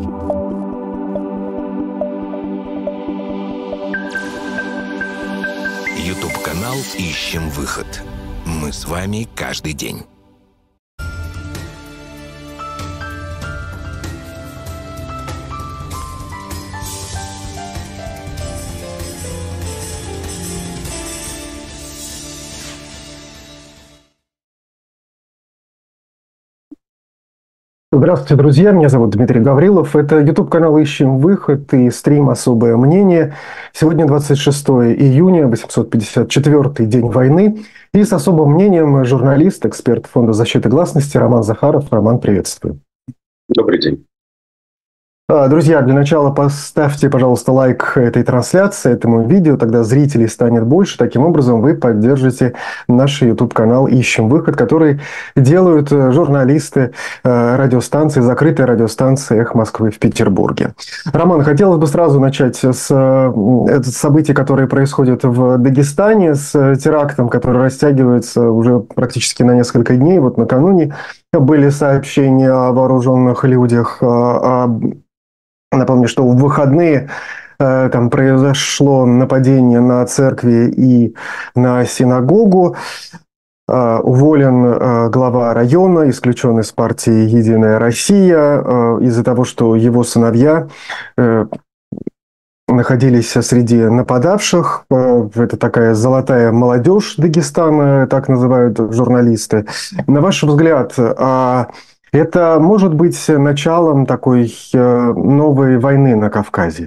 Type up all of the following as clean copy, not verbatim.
YouTube-канал «Ищем выход». Мы с вами каждый день. Здравствуйте, друзья. Меня зовут Дмитрий Гаврилов. Это YouTube-канал «Ищем выход» и стрим «Особое мнение». Сегодня 26 июня, 854-й день войны. И с особым мнением журналист, эксперт Фонда защиты гласности Роман Захаров. Роман, приветствую. Добрый день. Друзья, для начала поставьте, пожалуйста, лайк этой трансляции, этому видео, тогда зрителей станет больше. Таким образом, вы поддержите наш YouTube-канал «Ищем выход», который делают журналисты радиостанции, закрытой радиостанции «Эхо Москвы» в Петербурге. Роман, хотелось бы сразу начать с событий, которые происходят в Дагестане, с терактом, который растягивается уже практически на несколько дней. Вот накануне были сообщения о вооруженных людях, напомню, что в выходные там произошло нападение на церкви и на синагогу. Уволен глава района, исключен из партии «Единая Россия» из-за того, что его сыновья находились среди нападавших. Это такая золотая молодежь Дагестана, так называют журналисты. На ваш взгляд, это может быть началом такой новой войны на Кавказе?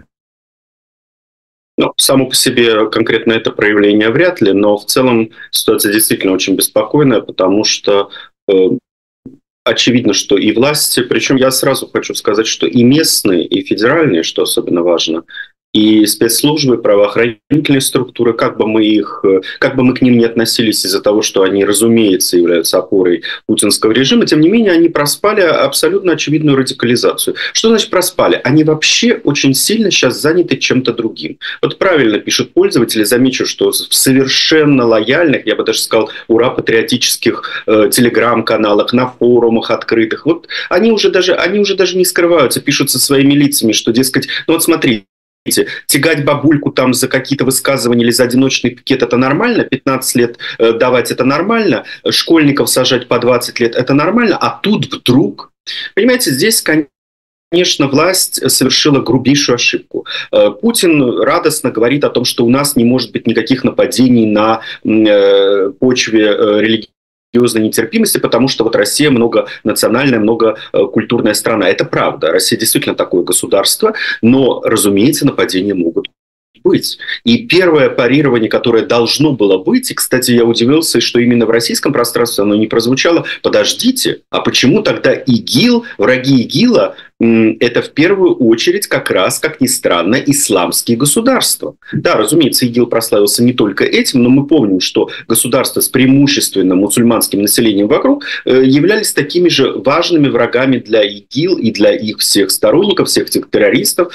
Ну, само по себе конкретно это проявление вряд ли, но в целом ситуация действительно очень беспокойная, потому что очевидно, что и власти, причем я сразу хочу сказать, что и местные, и федеральные, что особенно важно, и спецслужбы, правоохранительные структуры, как бы мы к ним не относились из-за того, что они, разумеется, являются опорой путинского режима, тем не менее они проспали абсолютно очевидную радикализацию. Что значит проспали? Они вообще очень сильно сейчас заняты чем-то другим. Вот правильно пишут пользователи, замечу, что в совершенно лояльных, я бы даже сказал, ура-патриотических телеграм-каналах, на форумах открытых, вот они уже даже не скрываются, пишут со своими лицами, что, дескать, ну вот смотрите, тягать бабульку там за какие-то высказывания или за одиночный пикет — это нормально, 15 лет давать — это нормально, школьников сажать по 20 лет — это нормально, а тут вдруг, понимаете, здесь, конечно, власть совершила грубейшую ошибку. Путин радостно говорит о том, что у нас не может быть никаких нападений на почве религиозной нетерпимости, потому что вот Россия многонациональная, многокультурная страна. Это правда. Россия действительно такое государство, но, разумеется, нападения могут быть. И первое парирование, которое должно было быть, и, кстати, я удивился, что именно в российском пространстве оно не прозвучало: подождите, а почему тогда ИГИЛ, враги ИГИЛа, это в первую очередь как раз, как ни странно, исламские государства? Да, разумеется, ИГИЛ прославился не только этим, но мы помним, что государства с преимущественно муссульманским населением вокруг являлись такими же важными врагами для ИГИЛ и для их всех сторонников, всех этих террористов,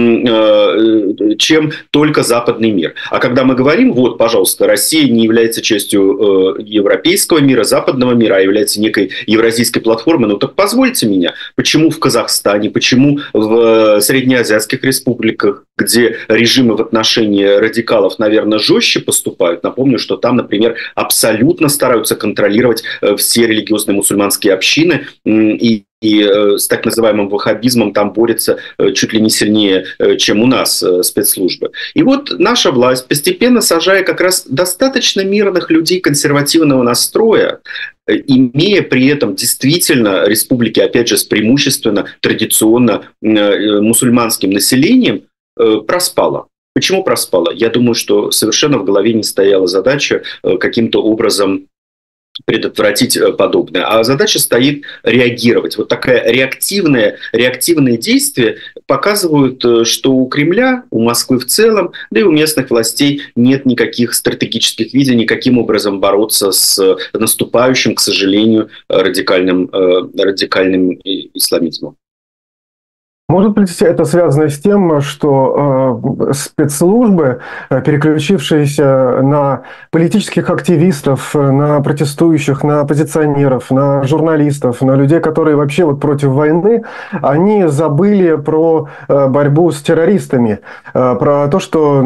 чем только западный мир. А когда мы говорим, вот, пожалуйста, Россия не является частью европейского мира, западного мира, а является некой евразийской платформой, ну так позвольте меня, почему в Казахстане, почему в среднеазиатских республиках, где режимы в отношении радикалов, наверное, жестче поступают? Напомню, что там, например, абсолютно стараются контролировать все религиозные мусульманские общины, и с так называемым ваххабизмом там борются чуть ли не сильнее, чем у нас спецслужбы. И вот наша власть, постепенно сажая как раз достаточно мирных людей консервативного настроя, имея при этом действительно республики, опять же, с преимущественно традиционно мусульманским населением, проспала. Почему проспала? Я думаю, что совершенно в голове не стояла задача каким-то образом предотвратить подобное. А задача стоит реагировать. Вот такое реактивное действие показывают, что у Кремля, у Москвы в целом, да и у местных властей нет никаких стратегических видений, каким образом бороться с наступающим, к сожалению, радикальным исламизмом. Может быть, это связано с тем, что спецслужбы, переключившиеся на политических активистов, на протестующих, на оппозиционеров, на журналистов, на людей, которые вообще вот против войны, они забыли про борьбу с террористами, про то, что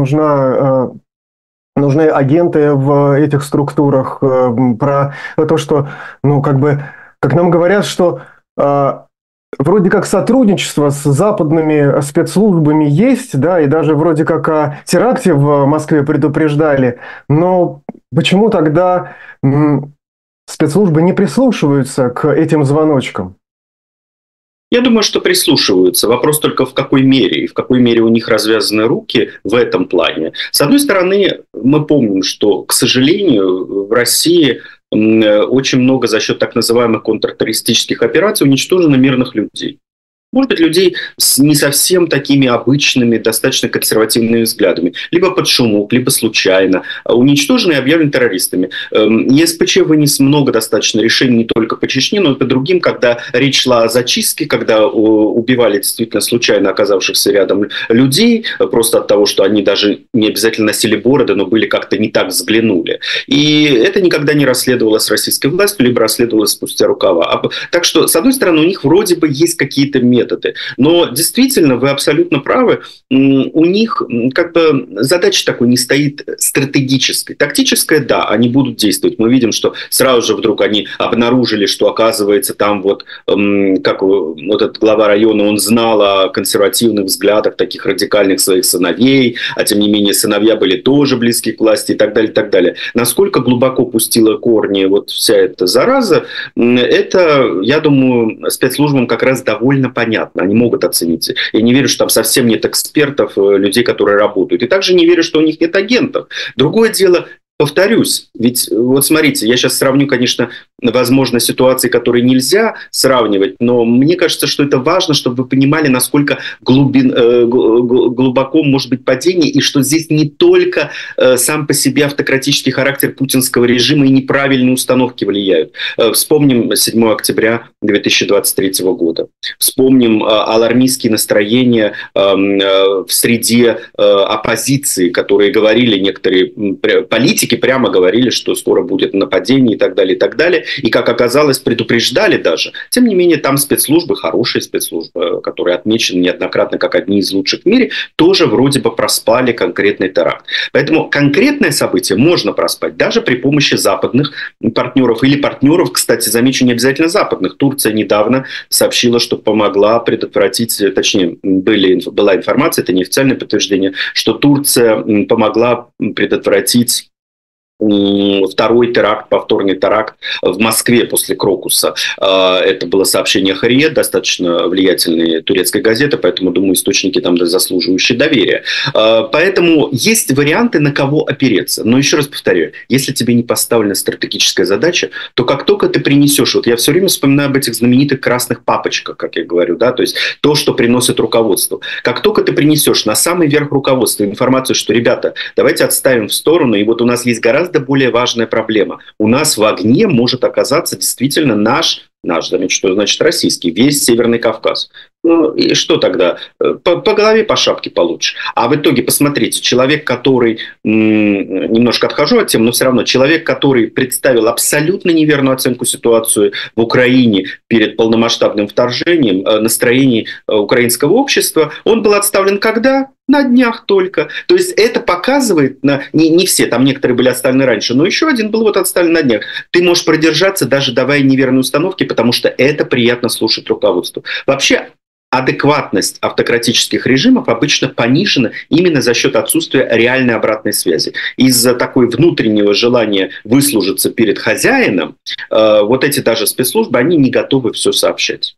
нужны агенты в этих структурах, про то, что, ну, как нам говорят, что вроде как сотрудничество с западными спецслужбами есть, да, и даже вроде как о теракте в Москве предупреждали, но почему тогда спецслужбы не прислушиваются к этим звоночкам? Я думаю, что прислушиваются. Вопрос только в какой мере, и в какой мере у них развязаны руки в этом плане. С одной стороны, мы помним, что, к сожалению, в России очень много за счет так называемых контртеррористических операций уничтожено мирных людей. Может быть, людей с не совсем такими обычными, достаточно консервативными взглядами. Либо под шумок, либо случайно. Уничтожены и объявлены террористами. ЕСПЧ вынес много достаточно решений не только по Чечне, но и по другим, когда речь шла о зачистке, когда убивали действительно случайно оказавшихся рядом людей, просто от того, что они даже не обязательно носили бороды, но были как-то не так взглянули. И это никогда не расследовалось российской властью, либо расследовалось спустя рукава. Так что, с одной стороны, у них вроде бы есть какие-то методы. Но действительно, вы абсолютно правы, у них как бы задача такой не стоит стратегической. Тактическая, да, они будут действовать. Мы видим, что сразу же вдруг они обнаружили, что оказывается там вот, как вот этот глава района, он знал о консервативных взглядах таких радикальных своих сыновей, а тем не менее сыновья были тоже близки к власти и так далее, и так далее. Насколько глубоко пустила корни вот вся эта зараза, это, я думаю, спецслужбам как раз довольно понятно. Они могут оценить. Я не верю, что там совсем нет экспертов, людей, которые работают. И также не верю, что у них нет агентов. Другое дело, повторюсь, ведь вот смотрите, я сейчас сравню, конечно, возможно, ситуации, которые нельзя сравнивать, но мне кажется, что это важно, чтобы вы понимали, насколько глубоко может быть падение, и что здесь не только сам по себе автократический характер путинского режима и неправильные установки влияют. Вспомним 7 октября 2023 года. Вспомним алармистские настроения в среде оппозиции, которые говорили некоторые политики, прямо говорили, что скоро будет нападение и так далее, и так далее. И, как оказалось, предупреждали даже. Тем не менее, там спецслужбы, хорошие спецслужбы, которые отмечены неоднократно как одни из лучших в мире, тоже вроде бы проспали конкретный теракт. Поэтому конкретное событие можно проспать даже при помощи западных партнеров или партнеров, кстати, замечу, не обязательно западных. Турция недавно сообщила, что помогла предотвратить, точнее, была информация, это неофициальное подтверждение, что Турция помогла предотвратить второй теракт, повторный теракт в Москве после Крокуса. Это было сообщение Хариет, достаточно влиятельной турецкой газеты, поэтому, думаю, источники там заслуживающие доверия. Поэтому есть варианты, на кого опереться. Но еще раз повторяю, если тебе не поставлена стратегическая задача, то как только ты принесешь, вот я все время вспоминаю об этих знаменитых красных папочках, как я говорю, да, то есть то, что приносит руководство. Как только ты принесешь на самый верх руководства информацию, что, ребята, давайте отставим в сторону, и вот у нас есть гораздо более важная проблема. У нас в огне может оказаться действительно наш, замечу, что значит российский, весь Северный Кавказ. Ну и что тогда? По голове, по шапке получишь. А в итоге, посмотрите, человек, который, немножко отхожу от темы, но все равно, человек, который представил абсолютно неверную оценку ситуации в Украине перед полномасштабным вторжением, настроений украинского общества, он был отставлен когда? На днях только. То есть это показывает, не все, там некоторые были отставлены раньше, но еще один был вот отставлен на днях. Ты можешь продержаться, даже давая неверные установки, потому что это приятно слушать руководству. Вообще, адекватность автократических режимов обычно понижена именно за счет отсутствия реальной обратной связи. Из-за такой внутреннего желания выслужиться перед хозяином, вот эти даже спецслужбы, они не готовы все сообщать.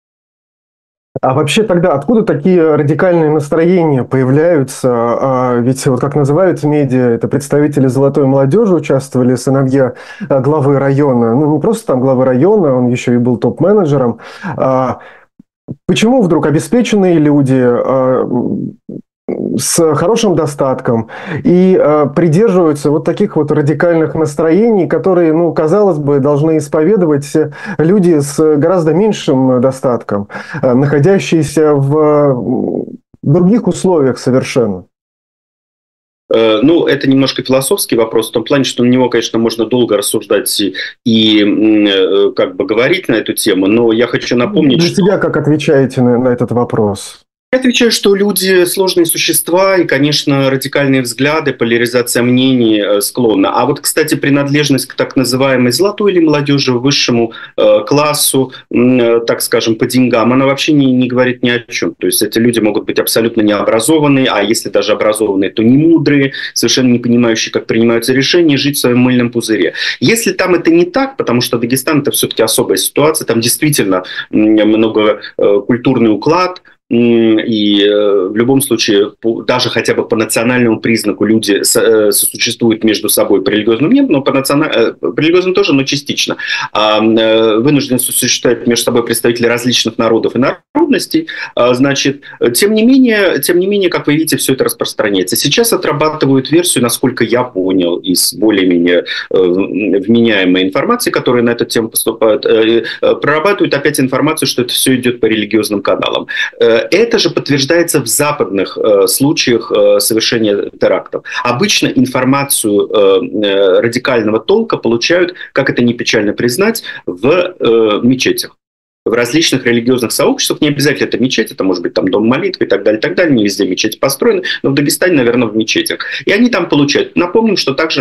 А вообще тогда откуда такие радикальные настроения появляются? Ведь вот как называют в медиа, это представители золотой молодежи участвовали, сыновья главы района. Ну, не просто там главы района, он еще и был топ-менеджером. Почему вдруг обеспеченные люди с хорошим достатком и придерживаются вот таких вот радикальных настроений, которые, ну, казалось бы, должны исповедовать люди с гораздо меньшим достатком, находящиеся в других условиях совершенно. Ну, это немножко философский вопрос, в том плане, что на него, конечно, можно долго рассуждать и как бы говорить на эту тему, но я хочу напомнить, Для себя как отвечаете на этот вопрос? Я отвечаю, что люди сложные существа, и, конечно, радикальные взгляды, поляризация мнений склонна. А вот, кстати, принадлежность к так называемой золотой или молодежи, высшему классу, так скажем, по деньгам, она вообще не говорит ни о чем. То есть эти люди могут быть абсолютно необразованные, а если даже образованные, то не мудрые, совершенно не понимающие, как принимаются решения, жить в своем мыльном пузыре. Если там это не так, потому что Дагестан – это все-таки особая ситуация, там действительно многокультурный уклад, и в любом случае, даже хотя бы по национальному признаку люди сосуществуют между собой, по религиозному нет, но по религиозному тоже, но частично. Вынуждены сосуществовать между собой представители различных народов и народностей. Значит, тем не менее, как вы видите, все это распространяется. Сейчас отрабатывают версию, насколько я понял, из более-менее вменяемой информации, которая на эту тему поступает, прорабатывают опять информацию, что это все идет по религиозным каналам. Это же подтверждается в западных случаях совершения терактов. Обычно информацию радикального толка получают, как это не печально признать, в мечетях. В различных религиозных сообществах, не обязательно это мечеть, это может быть там дом молитвы и так далее, не везде мечети построены, но в Дагестане, наверное, в мечетях. И они там получают. Напомним, что также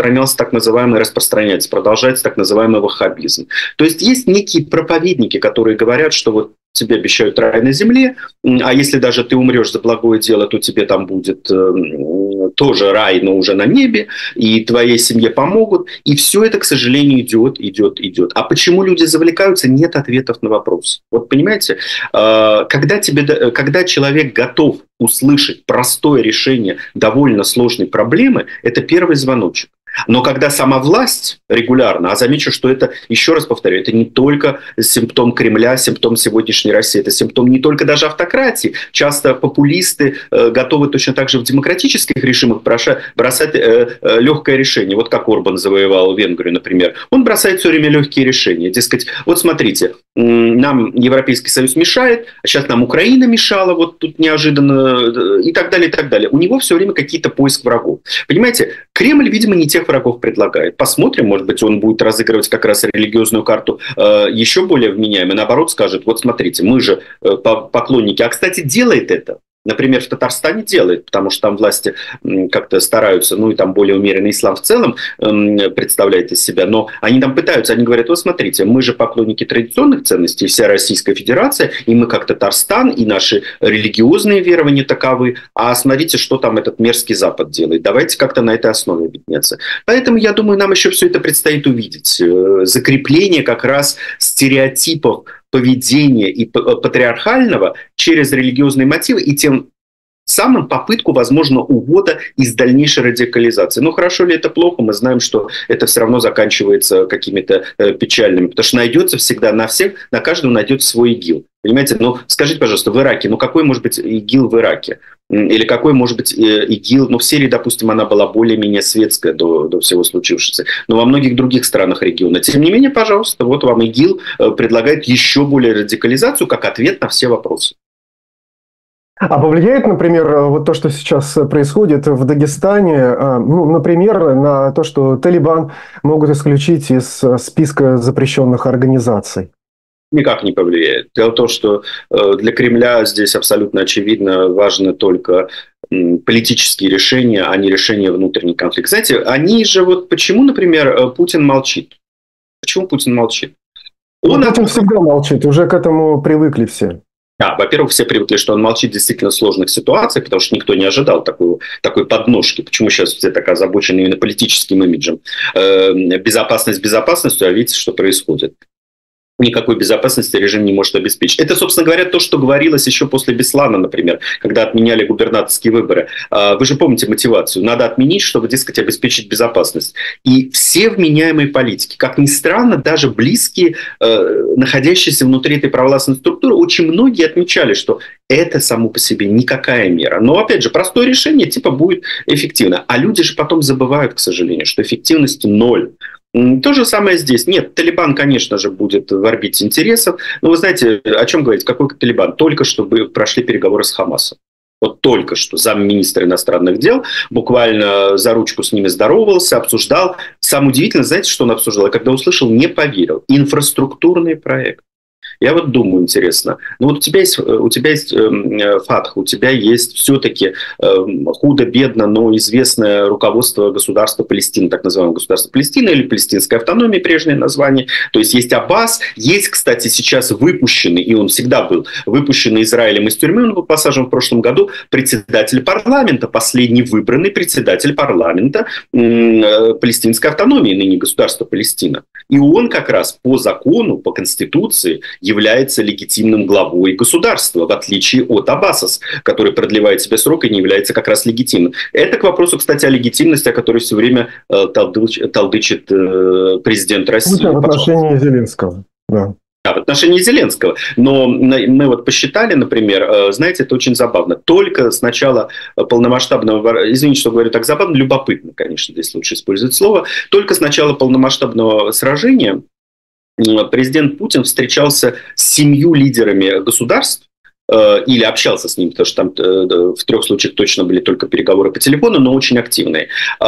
распространяется, продолжается так называемый ваххабизм. То есть есть некие проповедники, которые говорят, что вот тебе обещают рай на земле, а если даже ты умрешь за благое дело, то тебе там будет тоже рай, но уже на небе, и твоей семье помогут. И все это, к сожалению, идет. А почему люди завлекаются, нет ответов на вопрос. Вот понимаете, когда человек готов услышать простое решение довольно сложной проблемы, это первый звоночек. Но когда сама власть регулярно, а замечу, что это, еще раз повторю, это не только симптом Кремля, симптом сегодняшней России, это симптом не только даже автократии. Часто популисты готовы точно так же в демократических режимах бросать легкое решение. Вот как Орбан завоевал Венгрию, например. Он бросает все время легкие решения. Дескать, вот смотрите, нам Европейский Союз мешает, а сейчас нам Украина мешала, вот тут неожиданно, и так далее, и так далее. У него все время какие-то поиск врагов. Понимаете, Кремль, видимо, не тех врагов предлагает. Посмотрим, может быть, он будет разыгрывать как раз религиозную карту еще более вменяемой. Наоборот, скажет, вот смотрите, мы же поклонники. А, кстати, делает это. Например, в Татарстане делает, потому что там власти как-то стараются, ну и там более умеренный ислам в целом представляет из себя, но они там пытаются, они говорят, вот смотрите, мы же поклонники традиционных ценностей, вся Российская Федерация, и мы как Татарстан, и наши религиозные верования таковы, а смотрите, что там этот мерзкий Запад делает, давайте как-то на этой основе объединяться. Поэтому, я думаю, нам еще все это предстоит увидеть. Закрепление как раз стереотипов поведения и патриархального через религиозные мотивы и тем самым попытку, возможно, увода из дальнейшей радикализации. Но хорошо ли это, плохо, мы знаем, что это все равно заканчивается какими-то печальными, потому что найдется всегда на всех, на каждого найдется свой ИГИЛ. Понимаете, ну скажите, пожалуйста, в Ираке, ну какой может быть ИГИЛ в Ираке? Или какой может быть ИГИЛ, ну в Сирии, допустим, она была более-менее светская до всего случившегося, но во многих других странах региона. Тем не менее, пожалуйста, вот вам ИГИЛ предлагает еще более радикализацию как ответ на все вопросы. А повлияет, например, вот то, что сейчас происходит в Дагестане, ну, например, на то, что Талибан могут исключить из списка запрещенных организаций? Никак не повлияет. Дело в том, что для Кремля здесь абсолютно очевидно важны только политические решения, а не решения внутренних конфликтов. Знаете, они же вот почему, например, Путин молчит? Почему Путин молчит? Путин всегда молчит, уже к этому привыкли все. Да, во-первых, все привыкли, что он молчит в действительно сложных ситуациях, потому что никто не ожидал такой подножки. Почему сейчас все так озабочены именно политическим имиджем? Безопасность безопасностью, а видите, что происходит. никакой безопасности режим не может обеспечить. Это, собственно говоря, то, что говорилось еще после Беслана, например, когда отменяли губернаторские выборы. Вы же помните мотивацию. Надо отменить, чтобы, дескать, обеспечить безопасность. И все вменяемые политики, как ни странно, даже близкие, находящиеся внутри этой провластной структуры, очень многие отмечали, что это само по себе никакая мера. Но, опять же, простое решение типа будет эффективно. А люди же потом забывают, к сожалению, что эффективность ноль. То же самое здесь. Нет, Талибан, конечно же, будет в орбите интересов. Но вы знаете, о чем говорить? Какой Талибан? Только что прошли переговоры с Хамасом. Вот только что замминистра иностранных дел буквально за ручку с ними здоровался, обсуждал. Самое удивительное, знаете, что он обсуждал? Я когда услышал, не поверил. Инфраструктурный проект. Я вот думаю, интересно, ну вот у тебя есть Фатх, у тебя есть все-таки худо-бедно, но известное руководство государства Палестины, так называемое государство Палестины или палестинская автономия, прежнее название. То есть Аббас, есть, кстати, сейчас выпущенный, и он всегда был выпущенный Израилем из тюрьмы, он был посажен в прошлом году, председатель парламента, последний выбранный председатель парламента палестинской автономии, ныне государства Палестина. И он как раз по закону, по конституции является легитимным главой государства, в отличие от Аббаса, который продлевает себе срок и не является как раз легитимным. Это к вопросу, кстати, о легитимности, о которой все время толдычит президент России. В отношении Зеленского, да. Да, в отношении Зеленского. Но мы вот посчитали, например, знаете, это очень забавно. Только с начала полномасштабного, извините, что говорю так забавно, любопытно, конечно, здесь лучше использовать слово, только с начала полномасштабного сражения президент Путин встречался с 7 лидерами государств, или общался с ним, потому что там в 3 случаях точно были только переговоры по телефону, но очень активные,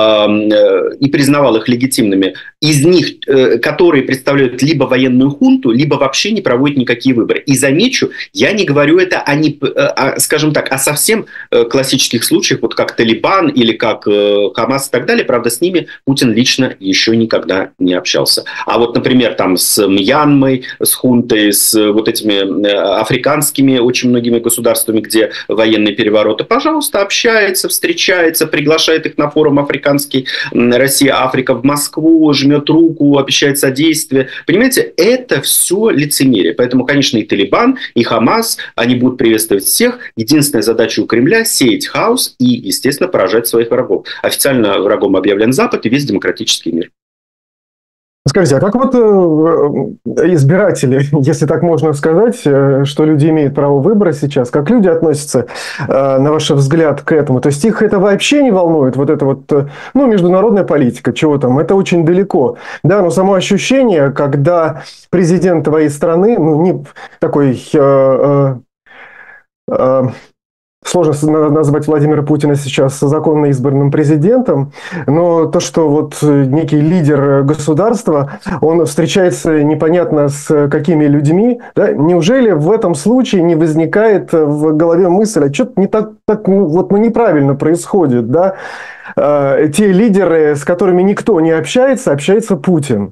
и признавал их легитимными. Из них, которые представляют либо военную хунту, либо вообще не проводят никакие выборы. И замечу, я не говорю это скажем так, о совсем классических случаях, вот как Талибан или как Хамас и так далее. Правда, с ними Путин лично еще никогда не общался. А вот, например, там с Мьянмой, с хунтой, с вот этими африканскими очень многими государствами, где военные перевороты, пожалуйста, общается, встречается, приглашает их на форум африканский Россия-Африка в Москву, жмет руку, обещает содействие. Понимаете, это все лицемерие. Поэтому, конечно, и Талибан, и Хамас, они будут приветствовать всех. Единственная задача у Кремля – сеять хаос и, естественно, поражать своих врагов. Официально врагом объявлен Запад и весь демократический мир. Скажите, а как вот избиратели, если так можно сказать, что люди имеют право выбора сейчас, как люди относятся, на ваш взгляд, к этому? То есть их это вообще не волнует, вот это вот, международная политика, чего там, это очень далеко. Да, но само ощущение, когда президент твоей страны, не такой... Сложно назвать Владимира Путина сейчас законно избранным президентом, но то, что вот некий лидер государства, он встречается непонятно с какими людьми, да, неужели в этом случае не возникает в голове мысль, а что-то не так неправильно происходит, да? Те лидеры, с которыми никто не общается, общается Путин.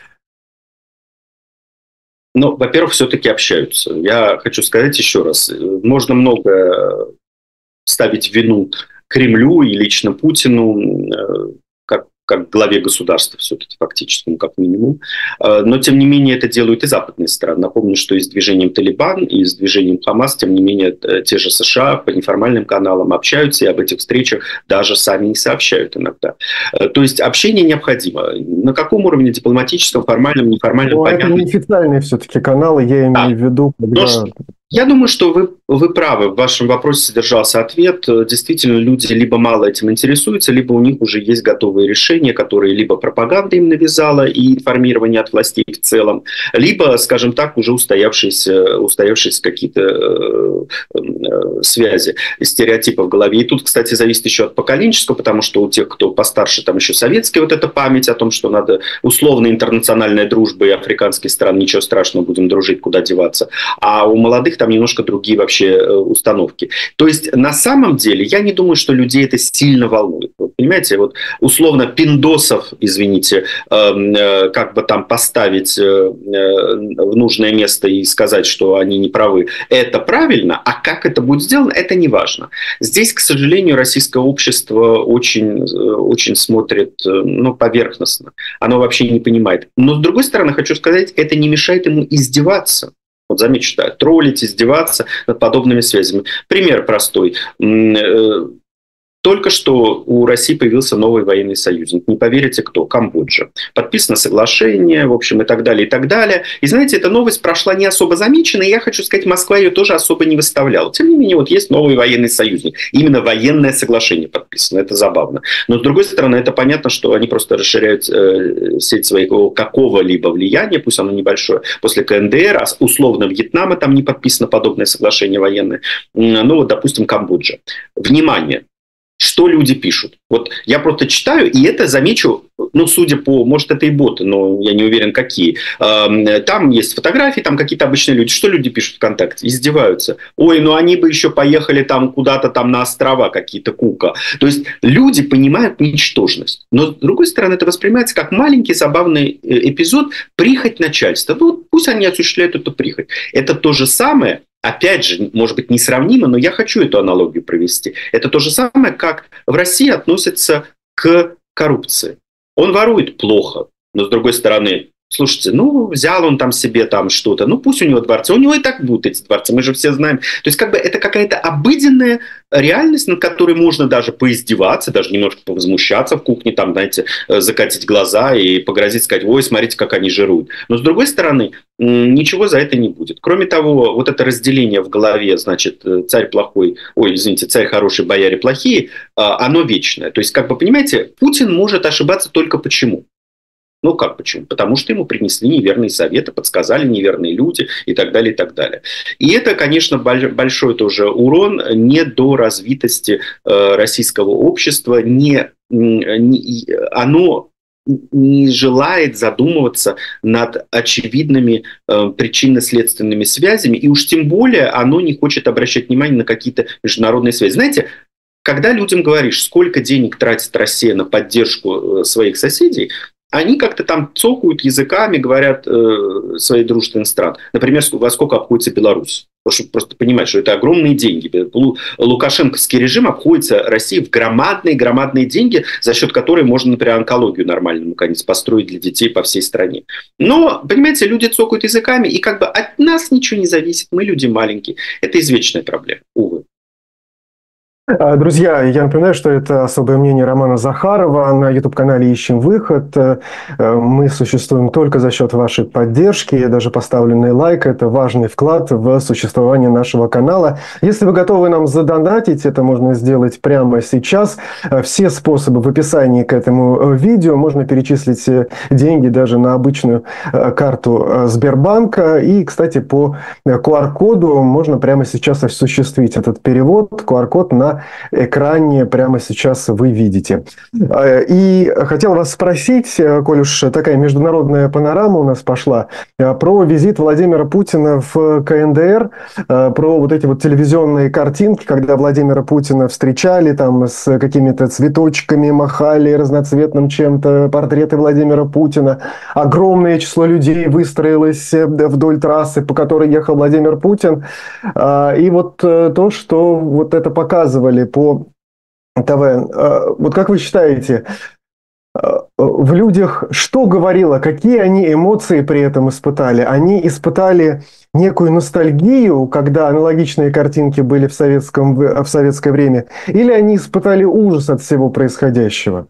Ну, во-первых, все-таки общаются. Я хочу сказать еще раз, можно много ставить вину Кремлю и лично Путину, как главе государства все-таки фактически, как минимум. Но, тем не менее, это делают и западные страны. Напомню, что и с движением Талибан, и с движением Хамас, тем не менее, те же США по неформальным каналам общаются, и об этих встречах даже сами не сообщают иногда. То есть общение необходимо. На каком уровне? Дипломатическом, формальном, неформальном? Но это неофициальные все-таки каналы, я имею в виду, когда... Я думаю, что вы правы. В вашем вопросе содержался ответ. Действительно, люди либо мало этим интересуются, либо у них уже есть готовые решения, которые либо пропаганда им навязала и информирование от властей в целом, либо, скажем так, уже устоявшиеся какие-то связи, стереотипы в голове. И тут, кстати, зависит еще от поколенческого, потому что у тех, кто постарше, там еще советская вот эта память о том, что надо условно интернациональная дружба и африканские страны, ничего страшного, будем дружить, куда деваться. А у молодых там немножко другие вообще установки. То есть на самом деле я не думаю, что людей это сильно волнует. Вот, понимаете, вот условно пиндосов, извините, как бы там поставить в нужное место и сказать, что они не правы, это правильно, а как это будет сделано, это не важно. Здесь, к сожалению, российское общество очень смотрит поверхностно. Оно вообще не понимает. Но, с другой стороны, хочу сказать, это не мешает ему издеваться. Вот замечу, да, троллить, издеваться над подобными связями. Пример простой. Только что у России появился новый военный союзник. Не поверите, кто? Камбоджа. Подписано соглашение, в общем, и так далее, и так далее. И знаете, эта новость прошла не особо замеченной. И я хочу сказать, Москва ее тоже особо не выставляла. Тем не менее, вот есть новый военный союзник. Именно военное соглашение подписано. Это забавно. Но, с другой стороны, это понятно, что они просто расширяют сеть своего какого-либо влияния, пусть оно небольшое, после КНДР, а условно Вьетнама там не подписано подобное соглашение военное. Ну, вот, допустим, Камбоджа. Внимание! Что люди пишут. Вот я просто читаю, и это замечу, судя по, может, это и боты, но я не уверен, какие. Там есть фотографии, там какие-то обычные люди. Что люди пишут ВКонтакте? Издеваются. Ой, они бы еще поехали там куда-то там на острова какие-то, Кука. То есть люди понимают ничтожность. Но, с другой стороны, это воспринимается как маленький забавный эпизод, прихоть начальства. Пусть они осуществляют эту прихоть. Это то же самое. Опять же, может быть, несравнимо, но я хочу эту аналогию провести. Это то же самое, как в России относятся к коррупции. Он ворует плохо, но, с другой стороны, слушайте, взял он там себе там что-то, пусть у него дворцы, у него и так будут эти дворцы, мы же все знаем. То есть, это какая-то обыденная реальность, над которой можно даже поиздеваться, даже немножко повозмущаться в кухне, там, знаете, закатить глаза и погрозить, сказать, ой, смотрите, как они жируют. Но, с другой стороны, ничего за это не будет. Кроме того, вот это разделение в голове, значит, царь плохой, царь хороший, бояре плохие, оно вечное. То есть, понимаете, Путин может ошибаться только почему? Как почему? Потому что ему принесли неверные советы, подсказали неверные люди и так далее, и так далее. И это, конечно, большой тоже урон недоразвитости российского общества. Оно не желает задумываться над очевидными причинно-следственными связями, и уж тем более оно не хочет обращать внимание на какие-то международные связи. Знаете, когда людям говоришь, сколько денег тратит Россия на поддержку своих соседей, они как-то там цокают языками, говорят своей дружественных стран. Например, во сколько обходится Беларусь. Чтобы просто понимать, что это огромные деньги. Лукашенковский режим обходится России в громадные деньги, за счет которой можно, например, онкологию нормально наконец построить для детей по всей стране. Но, понимаете, люди цокают языками, и от нас ничего не зависит. Мы люди маленькие. Это извечная проблема, увы. Друзья, я напоминаю, что это особое мнение Романа Захарова. На YouTube-канале «Ищем выход». Мы существуем только за счет вашей поддержки. Даже поставленный лайк – это важный вклад в существование нашего канала. Если вы готовы нам задонатить, это можно сделать прямо сейчас. Все способы в описании к этому видео. Можно перечислить деньги даже на обычную карту Сбербанка. И, кстати, по QR-коду можно прямо сейчас осуществить этот перевод. QR-код на экране прямо сейчас вы видите. И хотел вас спросить, коль уж такая международная панорама у нас пошла, про визит Владимира Путина в КНДР, про вот эти вот телевизионные картинки, когда Владимира Путина встречали там с какими-то цветочками, махали разноцветным чем-то, портреты Владимира Путина. Огромное число людей выстроилось вдоль трассы, по которой ехал Владимир Путин. И вот то, что вот это показывали по ТВ. Вот как вы считаете, в людях что говорило, какие они эмоции при этом испытали? Они испытали некую ностальгию, когда аналогичные картинки были в советское время, или они испытали ужас от всего происходящего?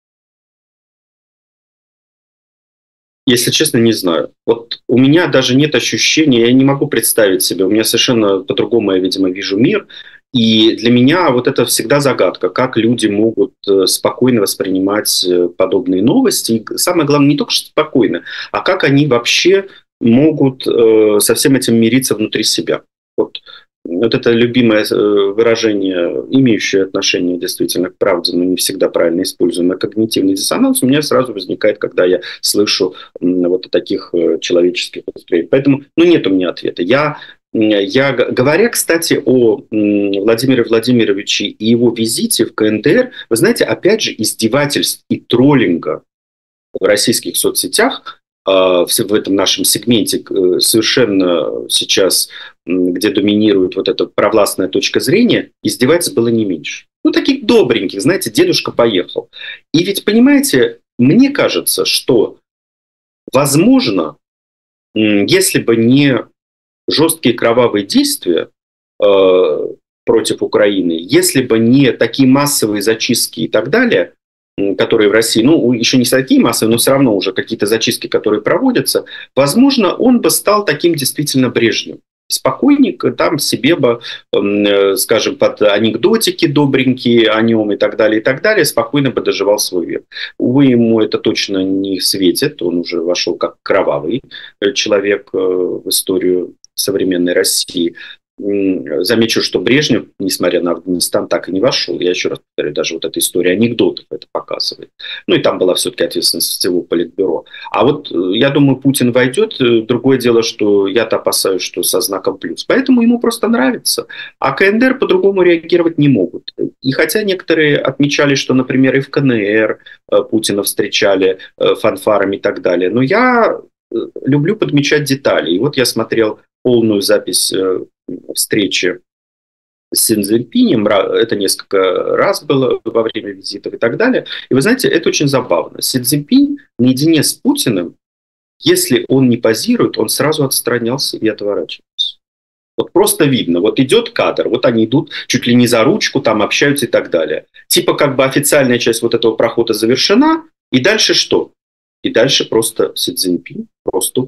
Если честно, не знаю. Вот у меня даже нет ощущения, я не могу представить себе, у меня совершенно по-другому я, видимо, вижу мир. И для меня вот это всегда загадка, как люди могут спокойно воспринимать подобные новости. И самое главное, не только что спокойно, а как они вообще могут со всем этим мириться внутри себя. Вот это любимое выражение, имеющее отношение действительно к правде, но не всегда правильно используемое, когнитивный диссонанс, у меня сразу возникает, когда я слышу вот таких человеческих восприятий. Поэтому нет у меня ответа. Я Говоря, кстати, о Владимире Владимировиче и его визите в КНДР, вы знаете, опять же, издевательств и троллинга в российских соцсетях в этом нашем сегменте совершенно сейчас, где доминирует вот эта провластная точка зрения, издевается было не меньше. Ну, таких добреньких, знаете, дедушка поехал. И ведь, понимаете, мне кажется, что, возможно, если бы не жесткие кровавые действия против Украины, если бы не такие массовые зачистки и так далее, которые в России, ну, еще не такие массовые, но все равно уже какие-то зачистки, которые проводятся, возможно, он бы стал таким действительно Брежневым. Спокойник там себе бы, скажем, под анекдотики добренькие о нем и так далее, спокойно бы доживал свой век. Увы, ему это точно не светит, он уже вошел как кровавый человек в историю современной России. Замечу, что Брежнев, несмотря на Афганистан, так и не вошел. Я еще раз повторю, даже вот эта история анекдотов это показывает. Ну и там была все-таки ответственность всего Политбюро. А вот я думаю, Путин войдет. Другое дело, что я-то опасаюсь, что со знаком плюс. Поэтому ему просто нравится. А КНДР по-другому реагировать не могут. И хотя некоторые отмечали, что, например, и в КНР Путина встречали фанфарами и так далее. Но я люблю подмечать детали. И вот я смотрел полную запись встречи с Си Цзиньпинем, это несколько раз было во время визитов и так далее. И вы знаете, это очень забавно. Си Цзиньпинь наедине с Путиным, если он не позирует, он сразу отстранялся и отворачивался. Вот просто видно, вот идет кадр, вот они идут чуть ли не за ручку, там общаются и так далее. Типа как бы официальная часть вот этого прохода завершена, и дальше что? И дальше просто Си Цзиньпинь просто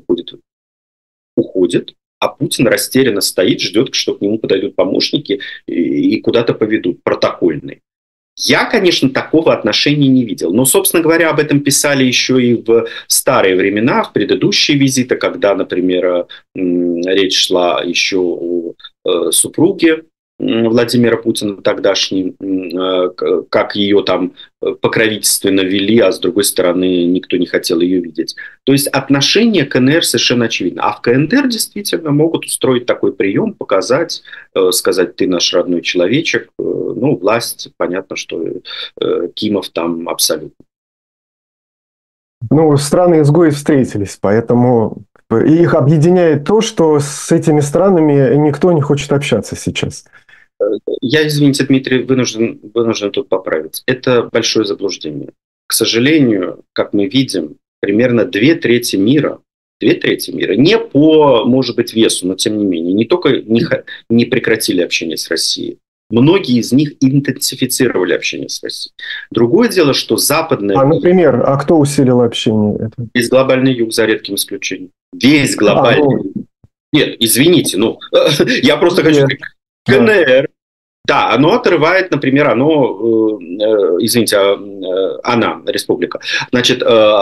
уходит, а Путин растерянно стоит, ждет, что к нему подойдут помощники и куда-то поведут, протокольные. Я, конечно, такого отношения не видел. Но, собственно говоря, об этом писали еще и в старые времена, в предыдущие визиты, когда, например, речь шла еще о супруге Владимира Путина тогдашней, как ее там покровительственно вели, а с другой стороны никто не хотел ее видеть. То есть отношение к КНР совершенно очевидно. А в КНДР действительно могут устроить такой прием, показать, сказать, ты наш родной человечек. Ну, власть, понятно, что Кимов там абсолютно. Ну, страны-изгои встретились, поэтому их объединяет то, что с этими странами никто не хочет общаться сейчас. Я, извините, Дмитрий, вынужден тут поправить. Это большое заблуждение. К сожалению, как мы видим, примерно две трети мира, не по, может быть, весу, но тем не менее, не только не прекратили общение с Россией, многие из них интенсифицировали общение с Россией. Другое дело, что западное... например, кто усилил общение? Весь глобальный юг, за редким исключением. Весь глобальный юг. Нет, извините, я просто хочу сказать, КНР, да, оно отрывает, например, она, республика. Значит,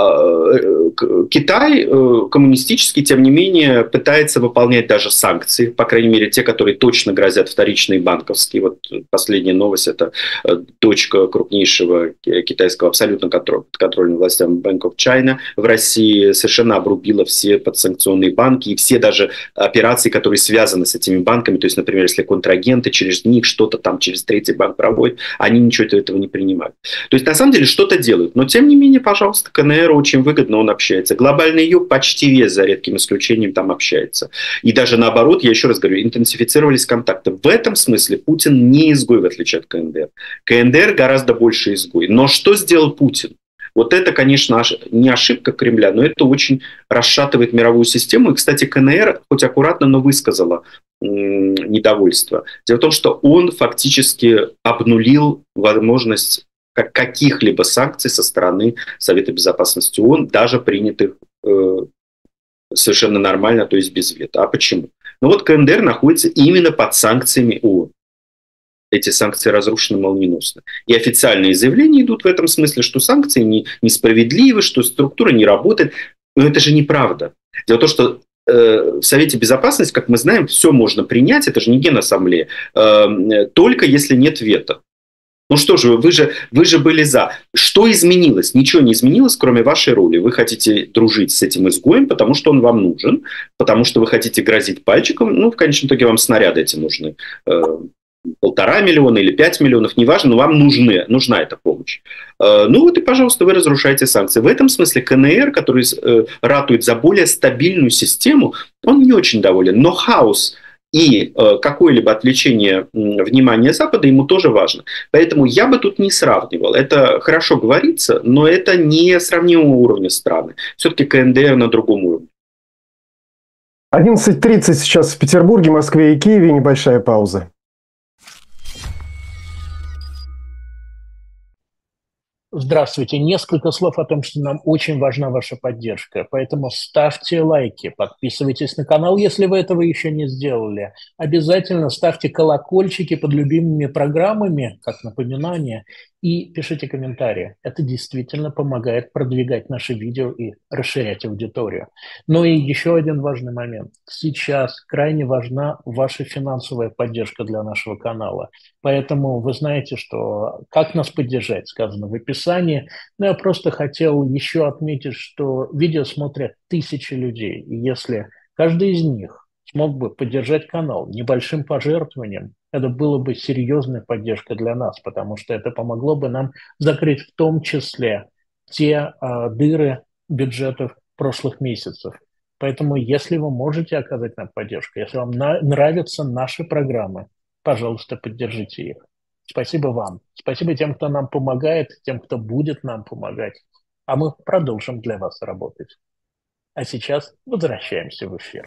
Китай коммунистический, тем не менее, пытается выполнять даже санкции, по крайней мере, те, которые точно грозят вторичные банковские. Вот последняя новость – это дочка крупнейшего китайского абсолютно контрольным властям Bank of China в России совершенно обрубила все подсанкционные банки и все даже операции, которые связаны с этими банками. То есть, например, если контрагенты через них что-то там через третий банк проводят, они ничего этого не принимают. То есть, на самом деле, что-то делают. Но, тем не менее, пожалуйста, КНР очень выгодно, он общается. Глобальный юг почти весь, за редким исключением, там общается. И даже наоборот, я еще раз говорю, интенсифицировались контакты. В этом смысле Путин не изгой, в отличие от КНДР. КНДР гораздо больше изгой. Но что сделал Путин? Вот это, конечно, не ошибка Кремля, но это очень расшатывает мировую систему. И, кстати, КНР хоть аккуратно, но высказала недовольство. Дело в том, что он фактически обнулил возможность каких-либо санкций со стороны Совета Безопасности ООН, даже принятых совершенно нормально, то есть без вето. А почему? Ну вот КНДР находится именно под санкциями ООН. Эти санкции разрушены молниеносно. И официальные заявления идут в этом смысле, что санкции несправедливы, что структура не работает. Но это же неправда. Дело в том, что в Совете Безопасности, как мы знаем, все можно принять, это же не Генассамблея, только если нет вето. Ну что же, вы же были за. Что изменилось? Ничего не изменилось, кроме вашей роли. Вы хотите дружить с этим изгоем, потому что он вам нужен, потому что вы хотите грозить пальчиком. Ну, в конечном итоге вам снаряды эти нужны. 1,5 миллиона или 5 миллионов, неважно, но вам нужна эта помощь. Ну вот и, пожалуйста, вы разрушаете санкции. В этом смысле КНР, который ратует за более стабильную систему, он не очень доволен. Но хаос и какое-либо отвлечение внимания Запада ему тоже важно. Поэтому я бы тут не сравнивал. Это хорошо говорится, но это не сравнимого уровня страны. Все-таки КНДР на другом уровне. 11:30 сейчас в Петербурге, Москве и Киеве. Небольшая пауза. Здравствуйте. Несколько слов о том, что нам очень важна ваша поддержка. Поэтому ставьте лайки, подписывайтесь на канал, если вы этого еще не сделали. Обязательно ставьте колокольчики под любимыми программами, как напоминание, и пишите комментарии. Это действительно помогает продвигать наши видео и расширять аудиторию. Ну и еще один важный момент. Сейчас крайне важна ваша финансовая поддержка для нашего канала. Поэтому вы знаете, что как нас поддержать, сказано в описании. Но я просто хотел еще отметить, что видео смотрят тысячи людей. И если каждый из них смог бы поддержать канал небольшим пожертвованием, это было бы серьезная поддержка для нас, потому что это помогло бы нам закрыть в том числе те дыры бюджетов прошлых месяцев. Поэтому, если вы можете оказать нам поддержку, если вам нравятся наши программы, пожалуйста, поддержите их. Спасибо вам. Спасибо тем, кто нам помогает, тем, кто будет нам помогать. А мы продолжим для вас работать. А сейчас возвращаемся в эфир.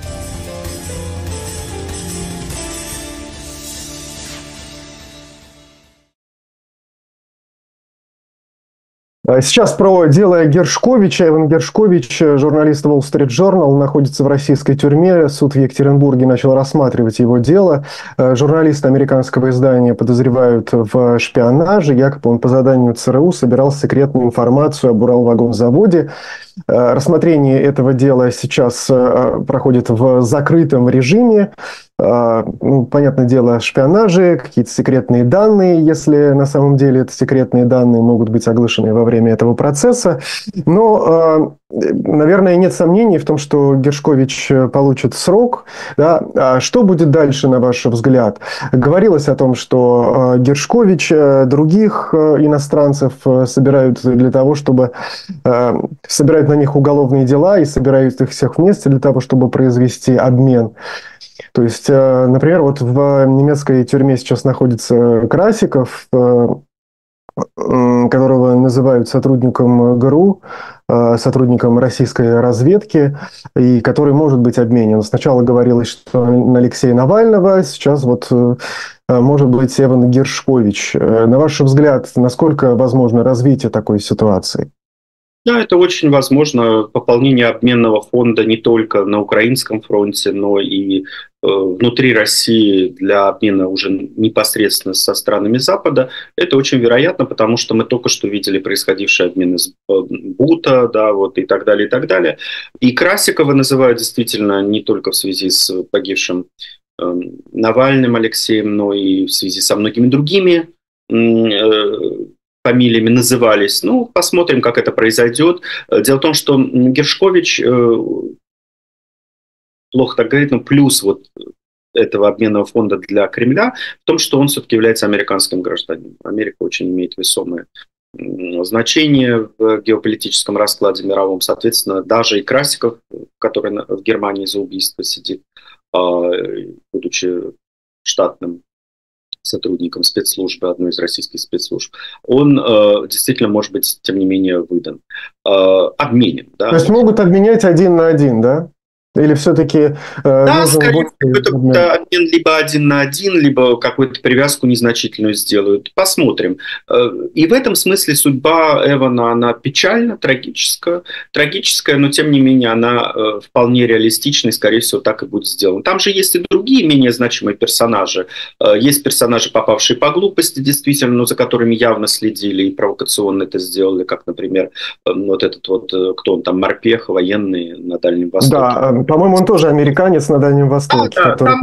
Сейчас про дело Гершковича. Иван Гершкович, журналист Wall Street Journal, находится в российской тюрьме. Суд в Екатеринбурге начал рассматривать его дело. Журналиста американского издания подозревают в шпионаже. Якобы он по заданию ЦРУ собирал секретную информацию об Уралвагонзаводе. Рассмотрение этого дела сейчас проходит в закрытом режиме. Понятное дело, шпионажи, какие-то секретные данные, если на самом деле это секретные данные, могут быть оглашены во время этого процесса. Но, наверное, нет сомнений в том, что Гершкович получит срок. Да? Что будет дальше, на ваш взгляд? Говорилось о том, что Гершкович других иностранцев собирают для того, чтобы собирают на них уголовные дела и собирают их всех вместе для того, чтобы произвести обмен. То есть, например, вот в немецкой тюрьме сейчас находится Красиков, которого называют сотрудником ГРУ, сотрудником российской разведки, и который может быть обменен. Сначала говорилось, что на Алексея Навального, сейчас вот может быть Эван Гершкович. На ваш взгляд, насколько возможно развитие такой ситуации? Да, это очень возможно. Пополнение обменного фонда не только на украинском фронте, но и внутри России для обмена уже непосредственно со странами Запада. Это очень вероятно, потому что мы только что видели происходивший обмен из Бута, да, вот, и так далее, и так далее. И Красикова называют действительно не только в связи с погибшим Навальным Алексеем, но и в связи со многими другими фамилиями назывались. Ну, посмотрим, как это произойдет. Дело в том, что Гершкович, плохо так говорить, но плюс вот этого обменного фонда для Кремля в том, что он все-таки является американским гражданином. Америка очень имеет весомое значение в геополитическом раскладе мировом. Соответственно, даже и Красиков, который в Германии за убийство сидит, будучи штатным сотрудником спецслужбы, одной из российских спецслужб, он действительно может быть, тем не менее, выдан. Обменен. Да? То есть могут обменять 1 на 1, да? Или все-таки да, скорее какой-то обмен либо 1 на 1, либо какую-то привязку незначительную сделают. Посмотрим. И в этом смысле судьба Эвана, она печальна, трагическая, но тем не менее она вполне реалистична и, скорее всего, так и будет сделана. Там же есть и другие менее значимые персонажи. Есть персонажи, попавшие по глупости, действительно, но за которыми явно следили и провокационно это сделали, как, например, вот этот вот, кто он там, морпех, военный на Дальнем Востоке. Да, По-моему, он тоже американец на Дальнем Востоке, который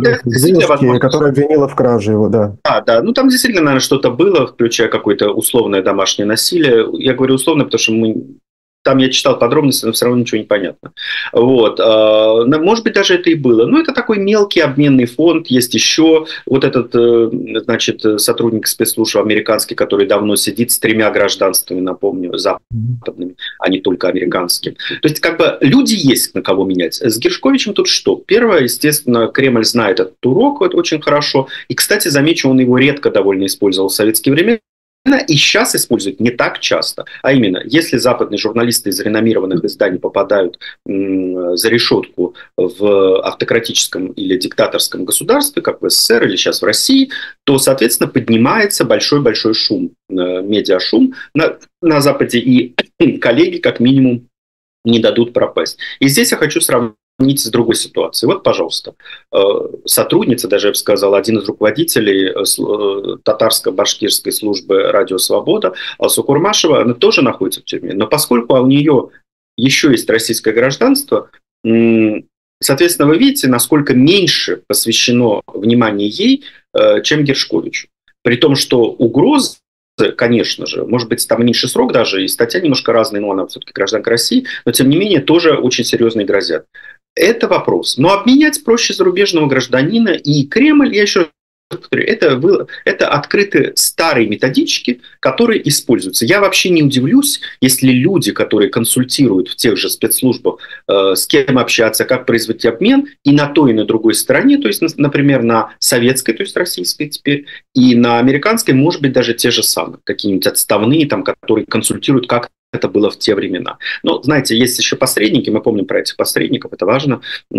обвинила в краже его, да. Да. Ну, там действительно, наверное, что-то было, включая какое-то условное домашнее насилие. Я говорю условно, потому что там я читал подробности, но все равно ничего не понятно. Вот. Может быть, даже это и было. Но это такой мелкий обменный фонд. Есть еще вот этот, значит, сотрудник спецслужб американский, который давно сидит с 3 гражданствами, напомню, западными, а не только американскими. То есть, как бы, люди есть на кого менять. С Гершковичем тут что? Первое, естественно, Кремль знает этот урок это очень хорошо. И, кстати, замечу, он его редко довольно использовал в советские времена. И сейчас используют не так часто. А именно, если западные журналисты из реномированных изданий попадают за решетку в автократическом или диктаторском государстве, как в СССР или сейчас в России, то, соответственно, поднимается большой-большой шум, медиашум на Западе, и коллеги, как минимум, не дадут пропасть. И здесь я хочу сравнить с другой ситуацией. Вот, пожалуйста, сотрудница, даже я бы сказал, один из руководителей татарско-башкирской службы «Радио Свобода» Алсу Курмашева, она тоже находится в тюрьме. Но поскольку у нее еще есть российское гражданство, соответственно, вы видите, насколько меньше посвящено внимания ей, чем Гершковичу. При том, что угрозы, конечно же, может быть, там меньший срок даже, и статья немножко разная, но она все-таки гражданка России, но, тем не менее, тоже очень серьезные грозят. Это вопрос. Но обменять проще зарубежного гражданина, и Кремль, я еще раз повторю, это открытые старые методички, которые используются. Я вообще не удивлюсь, если люди, которые консультируют в тех же спецслужбах, с кем общаться, как производить обмен, и на той, и на другой стороне, то есть, например, на советской, то есть российской теперь, и на американской, может быть, даже те же самые, какие-нибудь отставные, там, которые консультируют, как это было в те времена. Но, знаете, есть еще посредники, мы помним про этих посредников, это важно,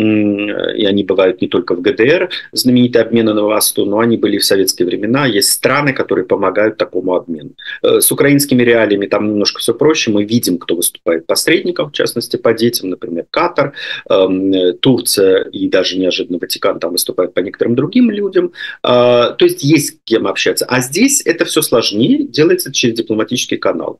и они бывают не только в ГДР, знаменитые обмены на Восту, но они были и в советские времена. Есть страны, которые помогают такому обмену. С украинскими реалиями там немножко все проще, мы видим, кто выступает посредником, в частности, по детям, например, Катар, Турция и даже неожиданно Ватикан там выступает по некоторым другим людям. То есть есть с кем общаться. А здесь это все сложнее, делается через дипломатический канал.